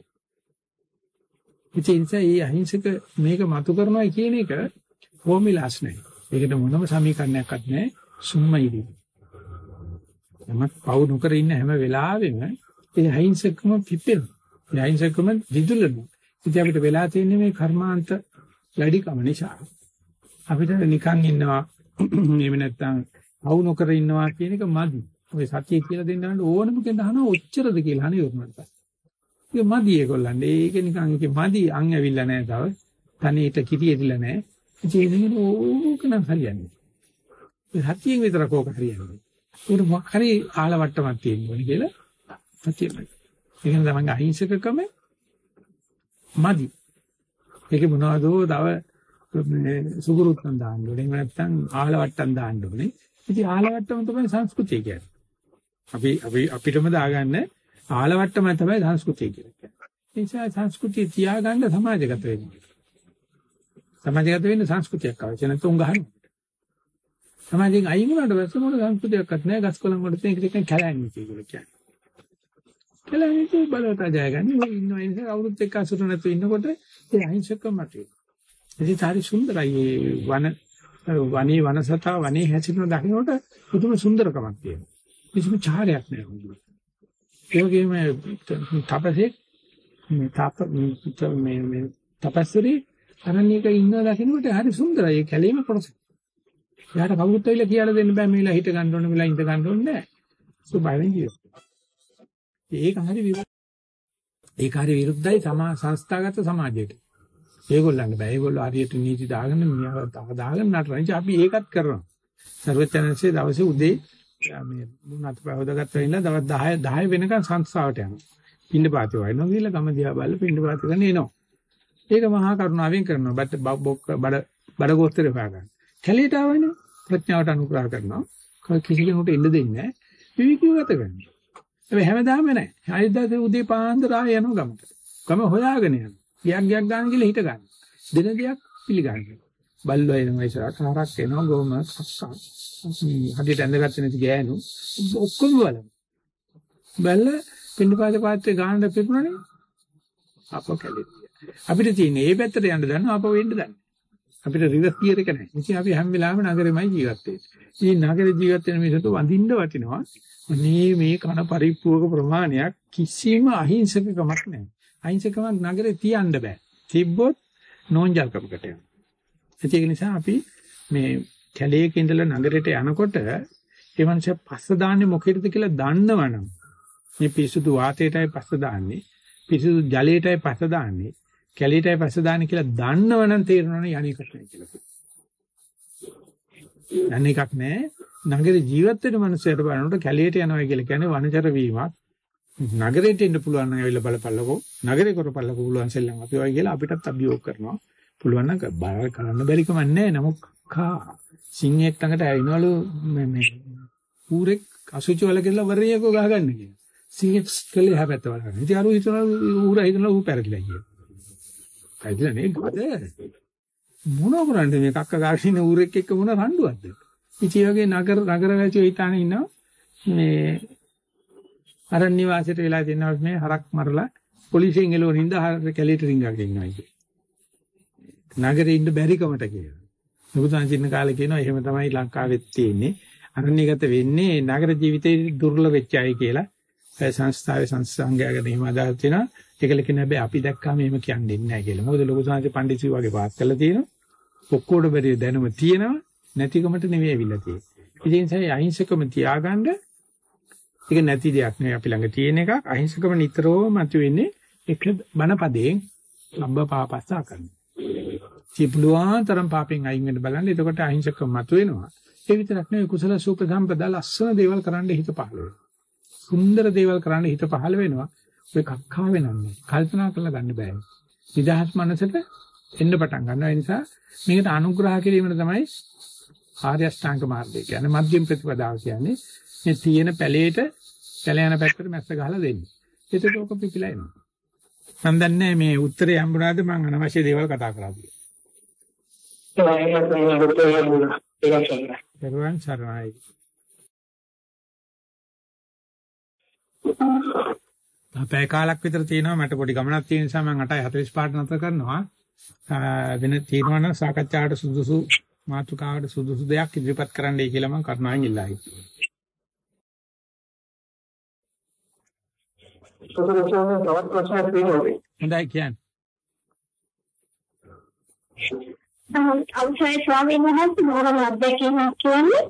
ඉතින් ඒ අහිංසක මේක මතු කරනවා කියන එක ෆෝමියුලාස් නැහැ. ඒකට මොනම සමීකරණයක්වත් නැහැ. සුම්මයිදී. යමක් පවු නොකර ඉන්න හැම වෙලාවෙම ඒ අහිංසකම පිපෙන. ඒ අහිංසකම දිදුලන. ඉතින් අපිට වෙලා තියෙන්නේ මේ කර්මාන්ත වැඩිකම නිසා. අපිට නිකන් ඉන්නවා එහෙම නැත්නම් පවු නොකර ඉන්නවා කියන එක මදි. ඔය සතිය කියලා දෙන්නට ඕනම කෙනෙක් අහනවා ඔච්චරද කියලා අහන්නේ උරුමකට. ඒක මදි ඒගොල්ලන්ට. ඒක නිකන් ඒක මදි අන් ඇවිල්ලා නැහැ තව. තනියට කිරි එදිලා නැහැ. ඉතින් ඒක ඕක නම් හරියන්නේ. ඒ සතියෙන් විතරක් ඕක හරියන්නේ. ඒක මොකක් හරි ආලවට්ටමක් තියෙනවා කියලා සතියමයි. ඒක නම් තමයි අහිංසකකම මදි. ඒක මොනවදෝ තව මේ සුගුරුත්තන් දාන්න ඕනේ. එහෙම නැත්නම් ආලවට්ටම් දාන්න ඕනේ. ඉතින් ආලවට්ටම තමයි සංස්කෘතිය කියන්නේ. අපි අපි අපිටම දාගන්න ආලවට්ටම තමයි සංස්කෘතිය කියන්නේ. ඒ නිසා සංස්කෘතිය තියාගන්න සමාජගත වෙන්න. සමාජගත වෙන්න සංස්කෘතියක් අවශ්‍ය නැත්නම් ගහන්න. සමාජයෙන් අයින් වුණාට පස්සේ මොන සංස්කෘතියක්වත් නැහැ. ගස්කොළන් වල තියෙන එක කැලෑන්නේ කියලා කියන්නේ. කැලෑන්නේ බලවට ජයගන්නේ. ඔය ඉන්න අය නිසා අවුරුදු එක්ක අසුර නැතුව ඉන්නකොට ඒ අහිංසකම මතුවේ. ඒක හරි සුන්දරයි. වන වනේ වනසතා වනේ හැසිරෙන දකින්නට පුදුම සුන්දරකමක් තියෙනවා. කිසිම චාරයක් නැහැ. ඒ වගේම තපසේ මේ තප මේ මේ තපස්වරේ අනන්‍යක ඉන්න දකින්නට හරි සුන්දරයි. ඒ කැලේම කොටස. යාට කවුරුත් ඇවිල්ලා කියලා දෙන්න බෑ මේලා හිට ගන්න ඕනේ මේලා ඉඳ ගන්න ඕනේ නැහැ. සුබයෙන් ජීවත්. ඒක හරි විරුද්ධ. ඒක හරි විරුද්ධයි සමා සංස්ථාගත සමාජයට. ඒගොල්ලන්ට බෑ. ඒගොල්ලෝ හරියට නීති දාගෙන මියාව දාගෙන නටනවා. අපි ඒකත් කරනවා. සර්වචනන්සේ දවසේ උදේ මේ මුණත් පහවදගත්ත වෙන්න දවස් දහය දහය වෙනකන් සංස්ථාවට යනවා. පින්න පාති වයින්නවා කියලා ගම දිහා බලලා පින්න පාති කරන එනවා. ඒක මහා කරුණාවෙන් කරනවා. බඩ බඩ බඩ ගෝස්තරේ පා ගන්න. කැලේට ආවනේ ප්‍රඥාවට අනුග්‍රහ කරනවා. කිසි කෙනෙකුට එන්න දෙන්නේ නැහැ. විවිධව ගත කරනවා. හැබැයි හැමදාම නැහැ. අනිද්දාට උදේ පාන්දර ආය යනවා ගමට. ගම හොයාගෙන යනවා. ගියක් ගියක් ගන්න කියලා හිට ගන්න. දින දෙයක් පිළිගන්නවා. බල්ලෝ එනවා ඉස්සරහට හරක් එනවා ගොම සස්සා. හදිට ඇඳගත්ත නැති ගෑනු ඔක්කොම බලමු. බැල්ල පින්නපාත පාත්‍රේ ගානට පිරුණනේ. අපෝ කැලේ. අපිට තියෙන්නේ මේ පැත්තට යන්න දන්නවා අපෝ වෙන්න දන්නේ. අපිට රිවර්ස් ගියර් එක නැහැ. ඉතින් අපි හැම වෙලාවෙම නගරෙමයි ජීවත් වෙන්නේ. ඉතින් නගරේ ජීවත් වෙන මිනිස්සුන්ට වඳින්න වටිනවා. මේ මේ කන පරිප්පුවක ප්‍රමාණයක් කිසිම අහිංසකකමක් නැහැ. අහිංසකකමක් නගරේ තියන්න බෑ. තිබ්බොත් නෝන්ජල්කමකට යනවා. ඒක නිසා අපි මේ කැලේක ඉඳලා නගරයට යනකොට ඒ මනුස්සයා පස්ස දාන්නේ මොකේද කියලා දන්නවනම් මේ පිරිසුදු වාතයටයි පස්ස දාන්නේ පිරිසුදු ජලයටයි පස්ස දාන්නේ කැලේටයි පස්ස දාන්නේ කියලා දන්නවනම් තේරෙනවනේ යන්නේ කොහොමද කියලා. යන්නේ එකක් නෑ. නගරේ ජීවත් වෙන මනුස්සයට බලනකොට කැලේට යනවා කියලා කියන්නේ වනචර වීමක්. නගරයට එන්න පුළුවන් නම් ඇවිල්ලා බලපල්ලකෝ. නගරේ කරපල්ලකෝ පුළුවන් සෙල්ලම් අපි වයි කියලා අපිටත් අභියෝග කරනවා. පුළුවන් නම් බාර කරන්න බැරි කම නැහැ. නමුත් කා සිංහෙක් ළඟට ඇවිනවලු මේ මේ ඌරෙක් අසුචි වල කියලා වරේකෝ ගහගන්න කියලා. සිංහෙක් කලේ හැපැත්ත වලගෙන. ඉතින් අර හිතනවා ඌරා හිතනවා ඌ පැරදිලා කියලා. පැරදිලා නේ ගොඩ. මොන කරන්නේ මේ කක්ක ගාගෙන ඉන්න ඌරෙක් එක්ක මොන රණ්ඩුවක්ද? ඉතින් වගේ නගර නගර වැසියෝ හිතාන ඉන්නවා මේ අරණ්‍ය වාසයට වෙලා තියෙනවා මේ හරක් මරලා පොලිසියෙන් එළවන හින්දා හරක් කැලේට රිංගගෙන ඉන්නවා ඉතින්. නගරේ ඉන්න බැරි කමට කියලා. ලොකුසන් චින්න කාලේ කියනවා එහෙම තමයි ලංකාවෙත් තියෙන්නේ. අරණ්‍යගත වෙන්නේ නගර ජීවිතේ දුර්ලභ වෙච්ච අය කියලා. ඒ සංස්ථාවේ සංසංගයගෙන එහෙම අදහස් වෙනවා. ඒකල කියන හැබැයි අපි දැක්කම එහෙම කියන්නේ නැහැ කියලා. මොකද ලොකුසන්ච පඬිසි වගේ පාස් කරලා තියෙනවා. ඔක්කොට බැරි දැනුම තියෙනවා. නැතිකමට නෙවෙයි අවිල්ලා තියෙන්නේ. ඒ නිසා අහිංසකම තියාගන්න ඒක නැති දෙයක් නෙවෙයි අපි ළඟ තියෙන එකක්. අහිංසකම නිතරම මතුවෙන්නේ එක බණපදයෙන් අබ්බ පාපස්සා කරනවා. සිප්ලුවාතරම් පාපෙන් අයින් වෙන්න බලන්න. එතකොට අහිංසකම මතුවෙනවා. ඒ විතරක් නෙවෙයි කුසල සූප සම්පදා ලස්සන දේවල් කරන්න හිත පහළ වෙනවා. සුන්දර දේවල් කරන්න හිත පහළ වෙනවා. ඔය කක්කා වෙනන්නේ. කල්පනා කරලා ගන්න බෑ. නිදහස් මනසට එන්න පටන් ගන්නවා. ඒ නිසා මේකට අනුග්‍රහ කිරීමන තමයි ආර්ය අෂ්ටාංග මාර්ගය කියන්නේ. මධ්‍යම ප්‍රතිපදාව කියන්නේ මේ තියෙන පැලේට පැල යන පැත්තට මැස්ස ගහලා දෙන්නේ. ඒකට ඔක පිපිලා එනවා. මම දන්නේ මේ උත්තරේ හම්බුනාද මම අනවශ්‍ය දේවල් කතා කරාද කියලා. පෙරවන් සරණයි. අපේ කාලක් විතර තියෙනවා මට පොඩි ගමනක් තියෙන නිසා මම අටයි හතළිස් පහට නතර කරනවා. වෙන තියෙනවා නම් සාකච්ඡාවට සුදුසු මාතෘකාවට සුදුසු දෙයක් ඉදිරිපත් කරන්නයි කියලා මම කරුණාවෙන් ඉල්ලා හිටියා. හොඳයි කියන්නේ. අවසරයි ස්වාමීන් වහන්සේ මොනවද අධ්‍යක්ෂණයක් කියන්නේ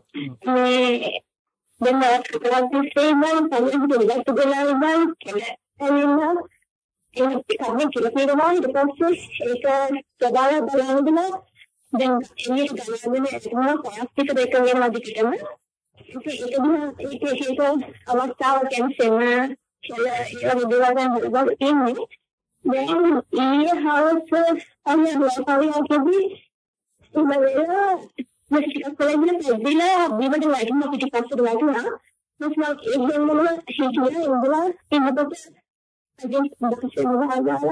මේ දෙන්න කතාවස්සේ මම පොඩි දෙයක් තුගලා ඉඳන් කියලා එන්න ඒක තමයි කියලා කියනවා ඊට පස්සේ ඒක සබාව බලනවා දැන් මේ ගණන් එක පොස්ටික දෙක වෙනවා දිගටම ඒක ඒක ඒක අවස්ථාව කියන්නේ කියලා ඒක දෙවගන් බලන්න ඉන්නේ දැන් ඊයේ හවස අන්න ලෝකාවියකදී ඉමෙලා මෙච්චර කොලෙන්නේ දෙවිලා බිමට වයින් පිටිපස්සට වයින්නා මොකද ඒක මොනවද හිතුවේ ඉඳලා ඉන්නකොට අදින් මොකක්ද වහගාලා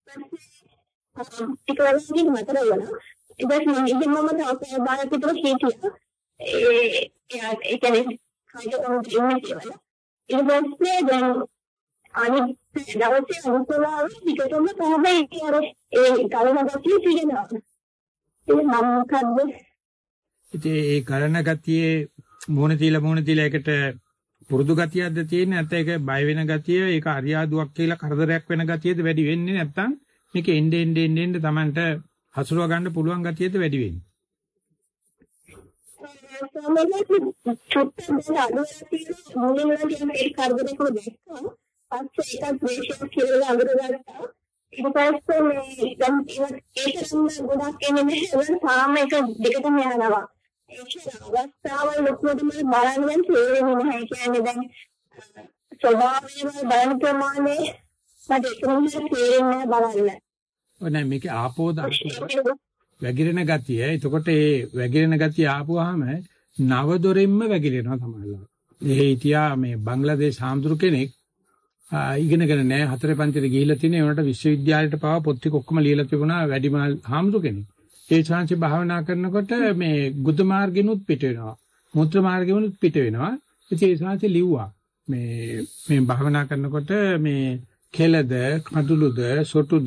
ටිකවලින් මතර වෙනවා ඉතින් මම ඉතින් මම තාපේ බාර පිටර හිටියා ඒ ඒ කියන්නේ කයිද ඔන්න ඉන්නේ කියලා ඊට පස්සේ දැන් අනිත් දවසේ උන්තුලා විකටම තමයි අර ඒ කලනගතිය තියෙනවා ඒ මම කද්ද ඉතින් ඒ කරන ගතියේ මොන තියලා මොන තියලා එකට පුරුදු ගතියක්ද තියෙන්නේ නැත්නම් ඒක බය වෙන ගතිය ඒක අරියාදුවක් කියලා කරදරයක් වෙන ගතියද වැඩි වෙන්නේ නැත්නම් මේක එන්නේ එන්නේ එන්නේ Tamanට හසුරව ගන්න පුළුවන් ගතියද වැඩි වෙන්නේ සමහරවිට චුට්ටක් අනුරාධපුර මොනිනවා කියන ඒ කරදරයක් දැක්කා පස්සේ ඒක ද්වේෂයක් කියලා අඳුරගත්තා ඊට පස්සේ මේ දැන් ඒක සම්ම ගොඩක් එන්නේ නැහැ තාම ඒක දෙකටම යනවා අවස්ථාවල් ලොකුවට මම බලන්න තේරෙන්නේ නැහැ කියන්නේ දැන් ස්වභාවයෙන්ම බලන ප්‍රමාණය මට ඒකම තේරෙන්නේ බලන්න. ඔය නෑ මේක ආපෝ ධාතුව වැగిරෙන ගතිය. එතකොට ඒ වැగిරෙන ගතිය ආපුවාම නව දොරෙන්ම වැగిරෙනවා තමයි. ඒ හිටියා මේ බංග්ලාදේශ හාමුදුරු කෙනෙක් ඉගෙනගෙන නැහැ හතරේ පන්තියට ගිහිල්ලා තියෙන ඒ උනට විශ්වවිද්‍යාලයට පාව පොත් ටික ඔක්කොම ලියලා තිබුණා වැඩිමහල් හාමුදුරු කෙනෙක්. ඒ ශාන්ති භාවනා කරනකොට මේ ගුද මාර්ගෙනුත් පිට වෙනවා. මුත්‍ර මාර්ගෙනුත් පිට වෙනවා. ඉතින් ඒ ශාන්ති ලිව්වා මේ මේ භාවනා කරනකොට මේ කෙලද, කඳුළුද, සොටුද,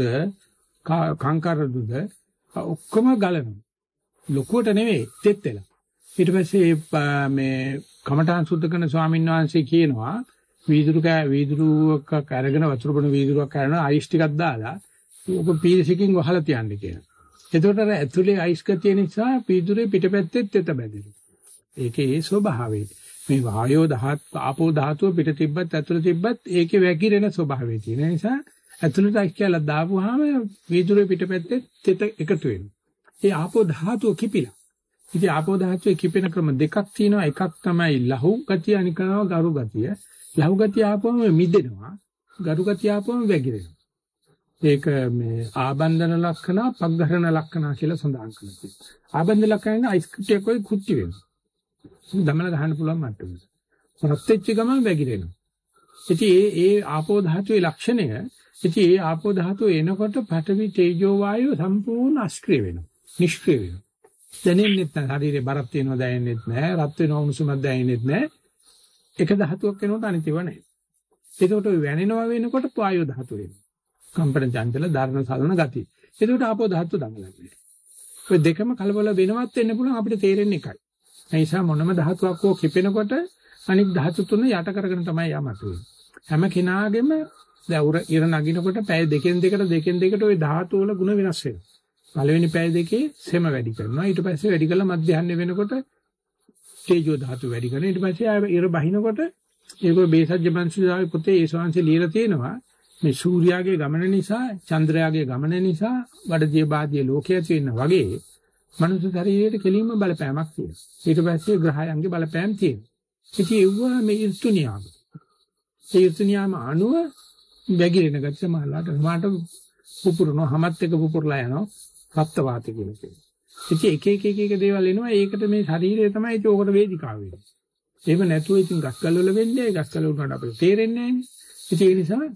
කංකරදුද ඔක්කොම ගලනවා. ලොකුවට නෙවෙයි තෙත් වෙලා. ඊට පස්සේ මේ කමඨාන් සුද්ධ කරන ස්වාමීන් වහන්සේ කියනවා වීදුරු කෑ වීදුරුවක් අරගෙන වතුර බොන වීදුරුවක් කරන අයිස් ටිකක් දාලා ඔබ පීරිසකින් වහලා තියන්න කියලා. එතකොට අර ඇතුලේ අයිස් ගතිය නිසා පීදුරේ පිටපැත්තෙත් තෙත බැඳෙනවා. ඒකේ ඒ ස්වභාවය. මේ වායෝ දහත් ආපෝ ධාතුව පිට තිබ්බත් ඇතුලේ තිබ්බත් ඒකේ වැగిරෙන ස්වභාවය තියෙන නිසා ඇතුලට අයිස් කියලා දාපුවාම වීදුරේ පිටපැත්තේ තෙත එකතු වෙනවා. ඒ ආපෝ ධාතුව කිපිලා. ඉතින් ආපෝ ධාතුවේ කිපෙන ක්‍රම දෙකක් තියෙනවා. එකක් තමයි ලහු ගතිය අනික තමයි ගරු ගතිය. ලහු ගතිය ආපුවම මිදෙනවා. ගරු ගතිය ආපුවම වැగిරෙනවා. ඒක මේ ආබන්ධන ලක්ෂණ, පග්ඝරණ ලක්ෂණ කියලා සඳහන් කරලා තියෙනවා. ආබන්ධන ලක්ෂණ අයිස් කුට්ටියක් වගේ කුට්ටි වෙනවා. දමල ගහන්න පුළුවන් මට්ටමක. සත්‍යෙච්ච ගමන් වැగిරෙනවා. ඉතින් ඒ ඒ ආපෝ ධාතුවේ ලක්ෂණය ඉතින් ඒ ආපෝ ධාතුව එනකොට පඨවි තේජෝ වායෝ සම්පූර්ණ අස්ක්‍රිය වෙනවා. නිෂ්ක්‍රිය වෙනවා. දැනෙන්නෙත් නැහැ. ශරීරේ බරක් තියෙනවා දැනෙන්නෙත් නැහැ. රත් වෙනවා උණුසුමක් දැනෙන්නෙත් නැහැ. එක ධාතුවක් වෙනකොට අනිතිව නැහැ. ඒකට ඔය වැනෙනවා වෙනකොට වායෝ ධාතුව වෙනවා. කම්පන චංචල ධර්ම සලන ගතිය. ඒකට ආපෝ ධාතුව දඟලන්නේ. ඔය දෙකම කලබල වෙනවත් වෙන්න පුළුවන් අපිට තේරෙන්නේ එකයි. ඒ නිසා මොනම ධාතුවක් හෝ කිපෙනකොට අනිත් ධාතු තුන යට කරගෙන තමයි යමතුනේ. හැම කෙනාගේම දැන් උර ඉර නගිනකොට පැය දෙකෙන් දෙකට දෙකෙන් දෙකට ওই ධාතු වල ಗುಣ වෙනස් වෙනවා. පළවෙනි පැය දෙකේ සෙම වැඩි කරනවා. ඊට පස්සේ වැඩි කළා මධ්‍යහ්න වෙනකොට තේජෝ ධාතු වැඩි කරනවා. ඊට පස්සේ ආය ඉර බහිනකොට ඒක බේසජ්‍ය මංසුදාවේ පොතේ ඒ ශාංශය ලියලා තියෙනවා. මේ සූර්යාගේ ගමන නිසා, චන්ද්‍රයාගේ ගමන නිසා වඩදිය බාදිය ලෝකයේ තියෙන වගේ මනුස්ස ශරීරයේ කෙලින්ම බලපෑමක් තියෙනවා. ඊට පස්සේ ග්‍රහයන්ගේ බලපෑම් තියෙනවා. ඉතින් ඒව මේ ඍතු නියම. ඒ ඍතු නියම අනුව වැగిරෙන ගැට සමහරලාට මාට පුපුරනවා, හැමත් එක පුපුරලා යනවා. රක්ත වාතය කියලා කියනවා. ඉතින් එක එක එක එක දේවල් එනවා. ඒකට මේ ශරීරය තමයි ඒක උකට වේදිකාව වෙන්නේ. එහෙම නැතුව ඉතින් ගස්කල් වල වෙන්නේ, ගස්කල් වුණාට අපිට තේරෙන්නේ නැහැ. ඉතින් ඒ නිසා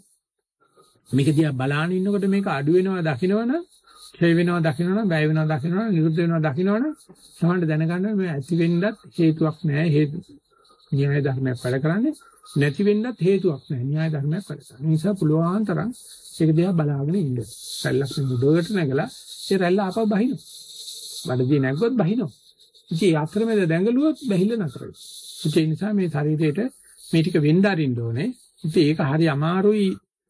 මේක දිහා බලාගෙන ඉන්නකොට මේක අඩු වෙනවා දකින්නවනම්, ඡය වෙනවා දකින්නවනම්, වැය වෙනවා දකින්නවනම්, නිරුද්ධ වෙනවා දකින්නවනම් සමහරට දැනගන්න මේ ඇති වෙන්නත් හේතුවක් නැහැ. හේතු න්‍යාය ධර්මයක් වැඩ කරන්නේ නැති වෙන්නත් හේතුවක් නැහැ. න්‍යාය ධර්මයක් වැඩ කරන්නේ. ඒ නිසා පුළුවන් තරම් ඒක දිහා බලාගෙන ඉන්න. රැල්ලක් මුඩුවට නැගලා ඒ රැල්ල ආපහු බහිනවා. බඩදී නැග්ගොත් බහිනවා. ඉතින් අතරමැද දැඟලුවොත් බැහිලා නතර වෙනවා. ඒ නිසා මේ ශරීරයට මේ ටික වෙන්න අරින්න ඕනේ. ඉතින් ඒක හරි අමාරුයි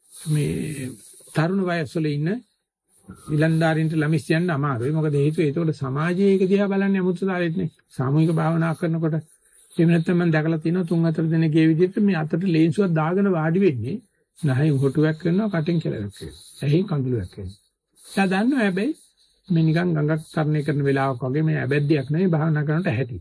මේ තරුණ වයස්වල ඉන්න විලන්දාරින්ට ළමිස් යන්න අමාරුයි. මොකද හේතුව ඒකට සමාජයේ ඒක දිහා බලන්නේ අමුතුතාවෙත් නේ. සාමූහික භාවනා කරනකොට එහෙම නැත්නම් මම දැකලා තියෙනවා තුන් හතර දෙනෙක්ගේ විදිහට මේ අතට ලේන්සුවක් දාගෙන වාඩි වෙන්නේ නැහැ හොටුවක් කරනවා කටින් කෙලවක් කරනවා. ඇහින් කඳුළුවක් කරනවා. එයා දන්නවා හැබැයි මේ නිකන් ගඟක් තරණය කරන වෙලාවක වගේ මේ ඇබැද්දියක් නෙවෙයි භාවනා කරනට ඇහැටි.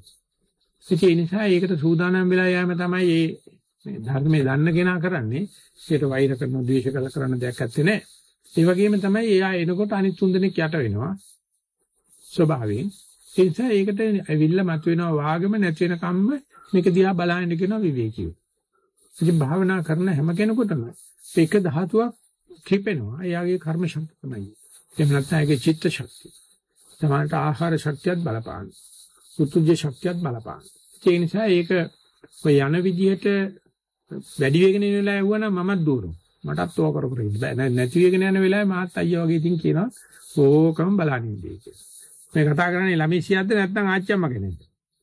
ඒ නිසා ඒකට සූදානම් වෙලා යෑම තමයි මේ ධර්මයේ දන්න කෙනා කරන්නේ. ඒකට වෛර කරන, ද්වේෂ කරලා කරන දෙයක් නැත්තේ නෑ. ඒ වගේම තමයි එයා එනකොට අනිත් තුන් දෙනෙක් යට වෙනවා ස්වභාවයෙන්. ඒ නිසා ඒකට ඇවිල්ලා මතුවෙනවා වාගෙම නැති වෙන කම්ම මේක දිහා බලහින්න කියනවා විවේකීව. ඉතින් භාවනා කරන හැම කෙනෙකුටම එක ධාතුවක් කිපෙනවා. එයාගේ කර්ම ශක්තිය තමයි. එහෙම නැත්නම් ඒකේ චිත්ත ශක්තිය. සමානට ආහාර ශක්තියත් බලපාන. උතුජ්ජ ශක්තියත් බලපාන. ඒ නිසා ඒක ඔය යන විදිහට වැඩි වෙගෙන යන වෙලාව වුණා මමත් දూరుම්. මටත් ඕක කර කර ඉන්න බෑ. නැති වෙගෙන යන වෙලාවේ මාත් අයියා වගේ ඉතින් කියනවා ඕකම බලන්න ඉන්නේ කියලා. මේ කතා කරන්නේ ළමයිසියක්ද නැත්නම් ආච්චිම්ම කෙනෙක්ද?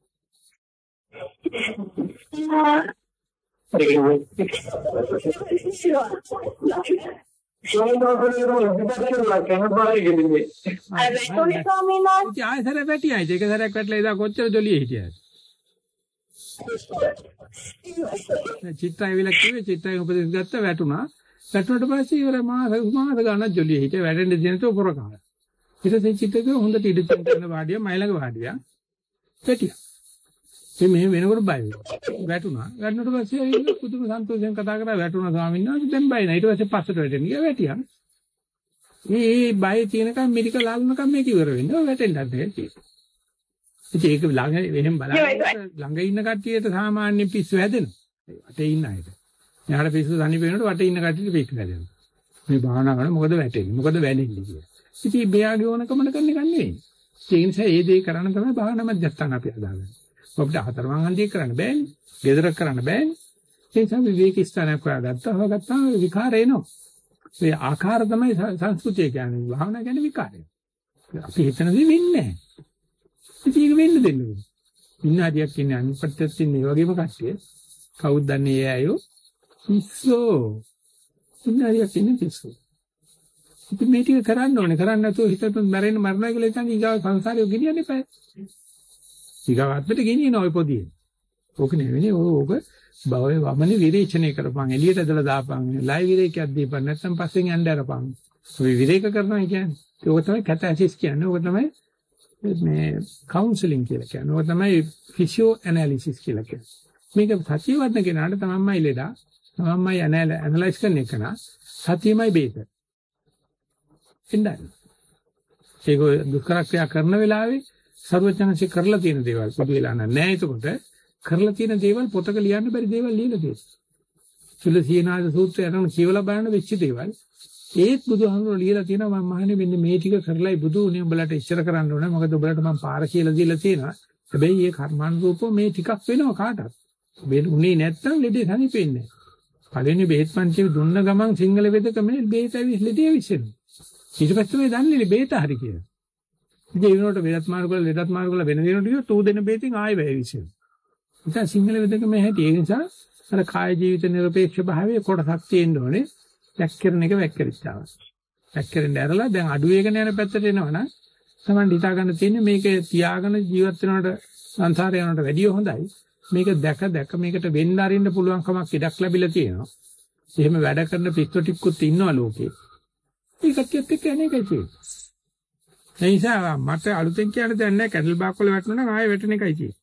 ආයෙසර පැටියයි ඒක සරයක් පැටලා ඉදා කොච්චර ජොලියේ හිටියද? චිත්තය විල කිව්වේ චිත්තය උපදෙස් ගත්ත වැටුණා. වැටුණට පස්සේ ඉවර මාස මාස ගණන් ජොලියේ හිටිය වැඩෙන්න දිනට උපර කාලා. ඊට පස්සේ චිත්තක හොඳට ඉඳන් කරන වාඩිය මයි ළඟ වාඩියා. පැටියා. මේ මෙහෙම වෙනකොට බය වෙනවා. වැටුණා. වැටුණාට පස්සේ ඒක පුදුම සන්තෝෂයෙන් කතා කරා වැටුණා ස්වාමීන් වහන්සේ දැන් බය නැහැ. ඊට පස්සේ පස්සට වැටෙන්න ගියා වැටියා. මේ බය තියෙනකම් මෙඩික ලාලනකම් මේක ඉවර වෙන්නේ. ඔය වැටෙන්නත් නැහැ. ඉතින් ඒක ළඟ එහෙම බලන්න ළඟ ඉන්න කට්ටියට සාමාන්‍ය පිස්සු හැදෙනවා. වටේ ඉන්න අයට. යාට පිස්සු තනි වෙනකොට වටේ ඉන්න කට්ටියට පිස්සු හැදෙනවා. මේ භාවනා කරන මොකද වැටෙන්නේ? මොකද වැනෙන්නේ කියලා. ඉතින් බයාගේ ඕනකමන කරන එක නෙවෙයි. ඒ නිසා ඒ දේ කරන්න තමයි භාවනා මධ්‍යස්ථාන අපි හදාගන්නේ. අපිට හතරමං හන්දිය කරන්න බෑනේ. ගෙදරක් කරන්න බෑනේ. ඒ නිසා විවේක ස්ථානයක් හොයාගත්තා. හොයාගත්තාම විකාර එනවා. ඒ ආකාර තමයි සංස්කෘතිය කියන්නේ. භාවනා කියන්නේ විකාරය. අපි හිතන දේ වෙන්නේ නැහැ. ඉතින් ඒක වෙන්න දෙන්න ඕනේ. ඉන්න හරියක් ඉන්නේ අනිපත්‍යත් ඉන්නේ ඒ වගේම කට්ටිය. කවුද දන්නේ ඒ අයෝ? පිස්සෝ. ඉන්න හරියක් ඉන්නේ පිස්සෝ. ඉතින් මේ ටික කරන්න ඕනේ. කරන්නේ නැතුව හිතට මැරෙන්න මරණයි කියලා හිතන්නේ ඊගාව සංසාරේ ගෙනියන්න එපා. ඊගාව අත්පෙට ගෙනියන ඔය පොදියේ. ඕක නෙවෙයි ඕක භවයේ වමනේ විරේචනය කරපන්. එළියට ඇදලා දාපන්. ලයි විරේකයක් දීපන්. නැත්නම් පස්සෙන් යන්න අරපන්. ඔය විරේක කරනවා කියන්නේ. ඒක තමයි කැතැසිස් කියන්නේ. ඕක තමයි මේ කවුන්සලින් කියලා කියන්නේ. ඕක තමයි ෆිසියෝ ඇනලිසිස් කියලා කියන්නේ. මේක සතිය වඩන කෙනාට තමන්මයි ලෙඩා. තමන්මයි ඇනලයිස් කරන එක නා සතියමයි බේත. ඉන්නයි. ඒක දුෂ්කරක්‍රියා කරන වෙලාවේ සර්වඥාන්සේ කරලා තියෙන දේවල් පොදු වෙලා නැහැ. එතකොට කරලා තියෙන දේවල් පොතක ලියන්න බැරි දේවල් ලියලා තියෙනවා. සුලසීනාද සූත්‍රය අරන් කියවලා බලන්න වෙච්ච දේවල් ඒත් බුදුහාමුදුරුවෝ ලියලා තියෙනවා මම මහන්නේ මෙන්න මේ ටික කරලායි බුදු උනේ උඹලට ඉස්සර කරන්න ඕනේ. මොකද උඹලට මම පාර කියලා දීලා තියෙනවා. හැබැයි මේ කර්මානුරූපව මේ ටිකක් වෙනවා කාටවත්. මේ උනේ නැත්තම් ලෙඩේ සනීපෙන්නේ නැහැ. පළවෙනි බෙහෙත් පන්තිය දුන්න ගමන් සිංහල වෙදක මේ බෙහෙත ඇවිස් ලෙඩේ විශ්ෙනවා. ඊට පස්සේ මේ දන්නේ බෙහෙත හරි කියලා. ඉතින් ඒ වෙනකොට වෙනත් මාර්ග වල ලෙඩත් මාර්ග වල වෙන දිනකට ගියොත් ඌ දෙන බෙහෙතින් ආයෙ වැය විශ්ෙනවා. ඉතින් සිංහල වෙදක මේ හැටි ඒ නිසා අර කාය ජීවිත නිර්පේක්ෂ භාවයේ කොටසක් තියෙන්න ඕනේ. වැක්කිරන එක වැක්කිරිච්චාව. වැක්කිරෙන්න ඇරලා දැන් අඩු වේගන යන පැත්තට එනවනම් තමයි හිතා ගන්න තියෙන්නේ මේක තියාගෙන ජීවත් වෙනවට සංසාරේ යනවට වැඩිය හොඳයි. මේක දැක දැක මේකට වෙන්න අරින්න පුළුවන් කමක් ඉඩක් ලැබිලා තියෙනවා. එහෙම වැඩ කරන පිස්සු ටිකකුත් ඉන්නවා ලෝකේ. ඒකත් එක්ක අනේකයි තියෙන්නේ. ඒ නිසා මට අලුතෙන් කියන්න දෙයක් නැහැ. කැඩල් බාක් වල වැටුණා නම් ආයෙ වැටෙන එකයි තියෙන්නේ.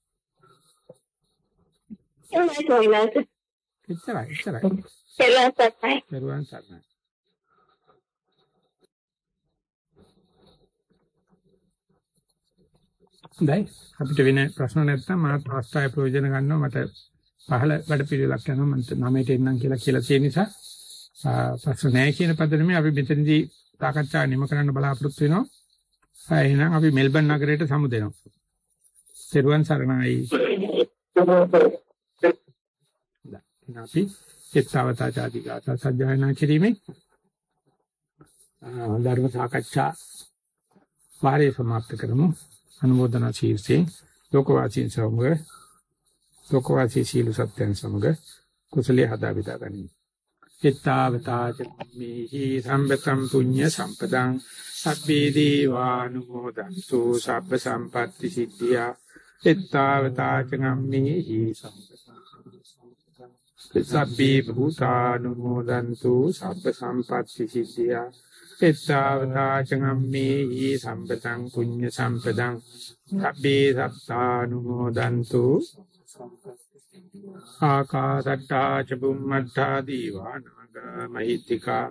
එහෙමයි කොහෙන්ද? එච්චරයි එච්චරයි. පෙරවන්සර්යි. පෙරවන්සර්යි. දැන් අපිට වෙන ප්‍රශ්න නැත්නම් මාත් අවස්ථාවේ ප්‍රයෝජන ගන්නවා මට පහළ වැඩ පිළිවෙලක් යනවා මම නමයට එන්නම් කියලා කියලා තියෙන නිසා ප්‍රශ්න නැහැ කියන පදනමේ අපි මෙතනදී සාකච්ඡා නිම කරන්න බලාපොරොත්තු වෙනවා. එහෙනම් අපි මෙල්බන් නගරයට සමු දෙනවා. පෙරවන් සරණයි. අපි එක්තාවතා ආදී ගාථා සජ්ජායනා කිරීමේ ධර්ම සාකච්ඡා වාරය සමාප්ත කරමු. අනුමೋದනා ශීර්ෂයෙන් ලෝකවාසීන් සමග ලෝකවාසී සීල සත්‍යයන් සමග කුසලයේ හදා බෙදා ගනිමු. එක්තාවතා චම්මේහි සම්පතම් පුඤ්ඤ සම්පදං සබ්බේ දීවානුමෝදන්තු සබ්බ සම්පatti සිද්ධියා. එක්තාවතා චම්මේහි සබ්බේ භූතානුමෝදන්තු සබ්බ සම්පatti සිද්ධියා. එත්තාවතා චම්මේහි සම්පතං පුඤ්ඤ සම්පදං සබ්බේ සත්තානුමෝදන්තු ආකාසට්ටා ච බුම්මට්ටා දීවානාගා මහිත්‍තිකා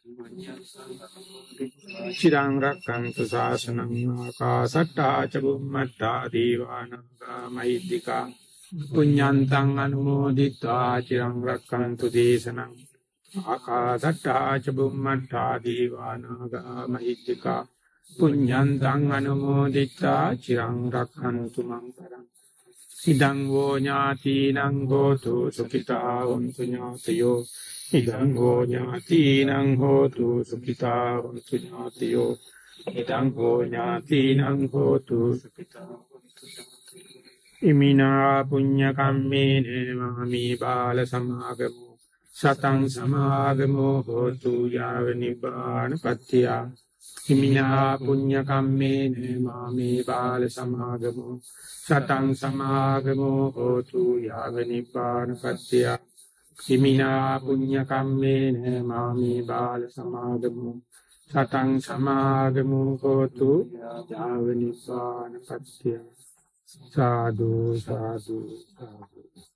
චිරං රක්ඛන්තු ශාසනං ආකාසට්ටා ච බුම්මට්ටා දීවානාගා මහිත්‍තිකා පුඤ්ඤන්තං අනුමෝදිत्वा චිරං රක්ඛන්තු දේශනං ආකාසට්ටා ච බුම්මට්ටා දීවානාගා මහිත්‍තිකා පුඤ්ඤන්තං අනුමෝදිत्वा චිරං රක්ඛන්තු මං පරං ඉදං වූ ඥාතිනං හෝතු සුඛිතා වന്തു ඥාතයෝ ඉදං වූ ඥාතිනං හෝතු සුඛිතා වന്തു ඥාතයෝ ඉදං වූ ඥාතිනං හෝතු සුඛිතා වന്തു ඥාතයෝ ඉමිනා පුඤ්ඤ කම්මේන මාමි බාල සමාගමෝ සතං සමාගමෝ හෝතු යාව නිබ්බාන පත්‍තිය. හිමිනා පුඤ්ඤ කම්මේන මාමේ බාල සමාගමෝ සතං සමාගමෝ හෝතු යාව නිබ්බාන පත්‍තිය. හිමිනා පුඤ්ඤ කම්මේන මාමේ බාල සමාගමෝ සතං සමාගමෝ හෝතු යාව නිබ්බාන පත්‍තිය. සාදු සාදු සාදු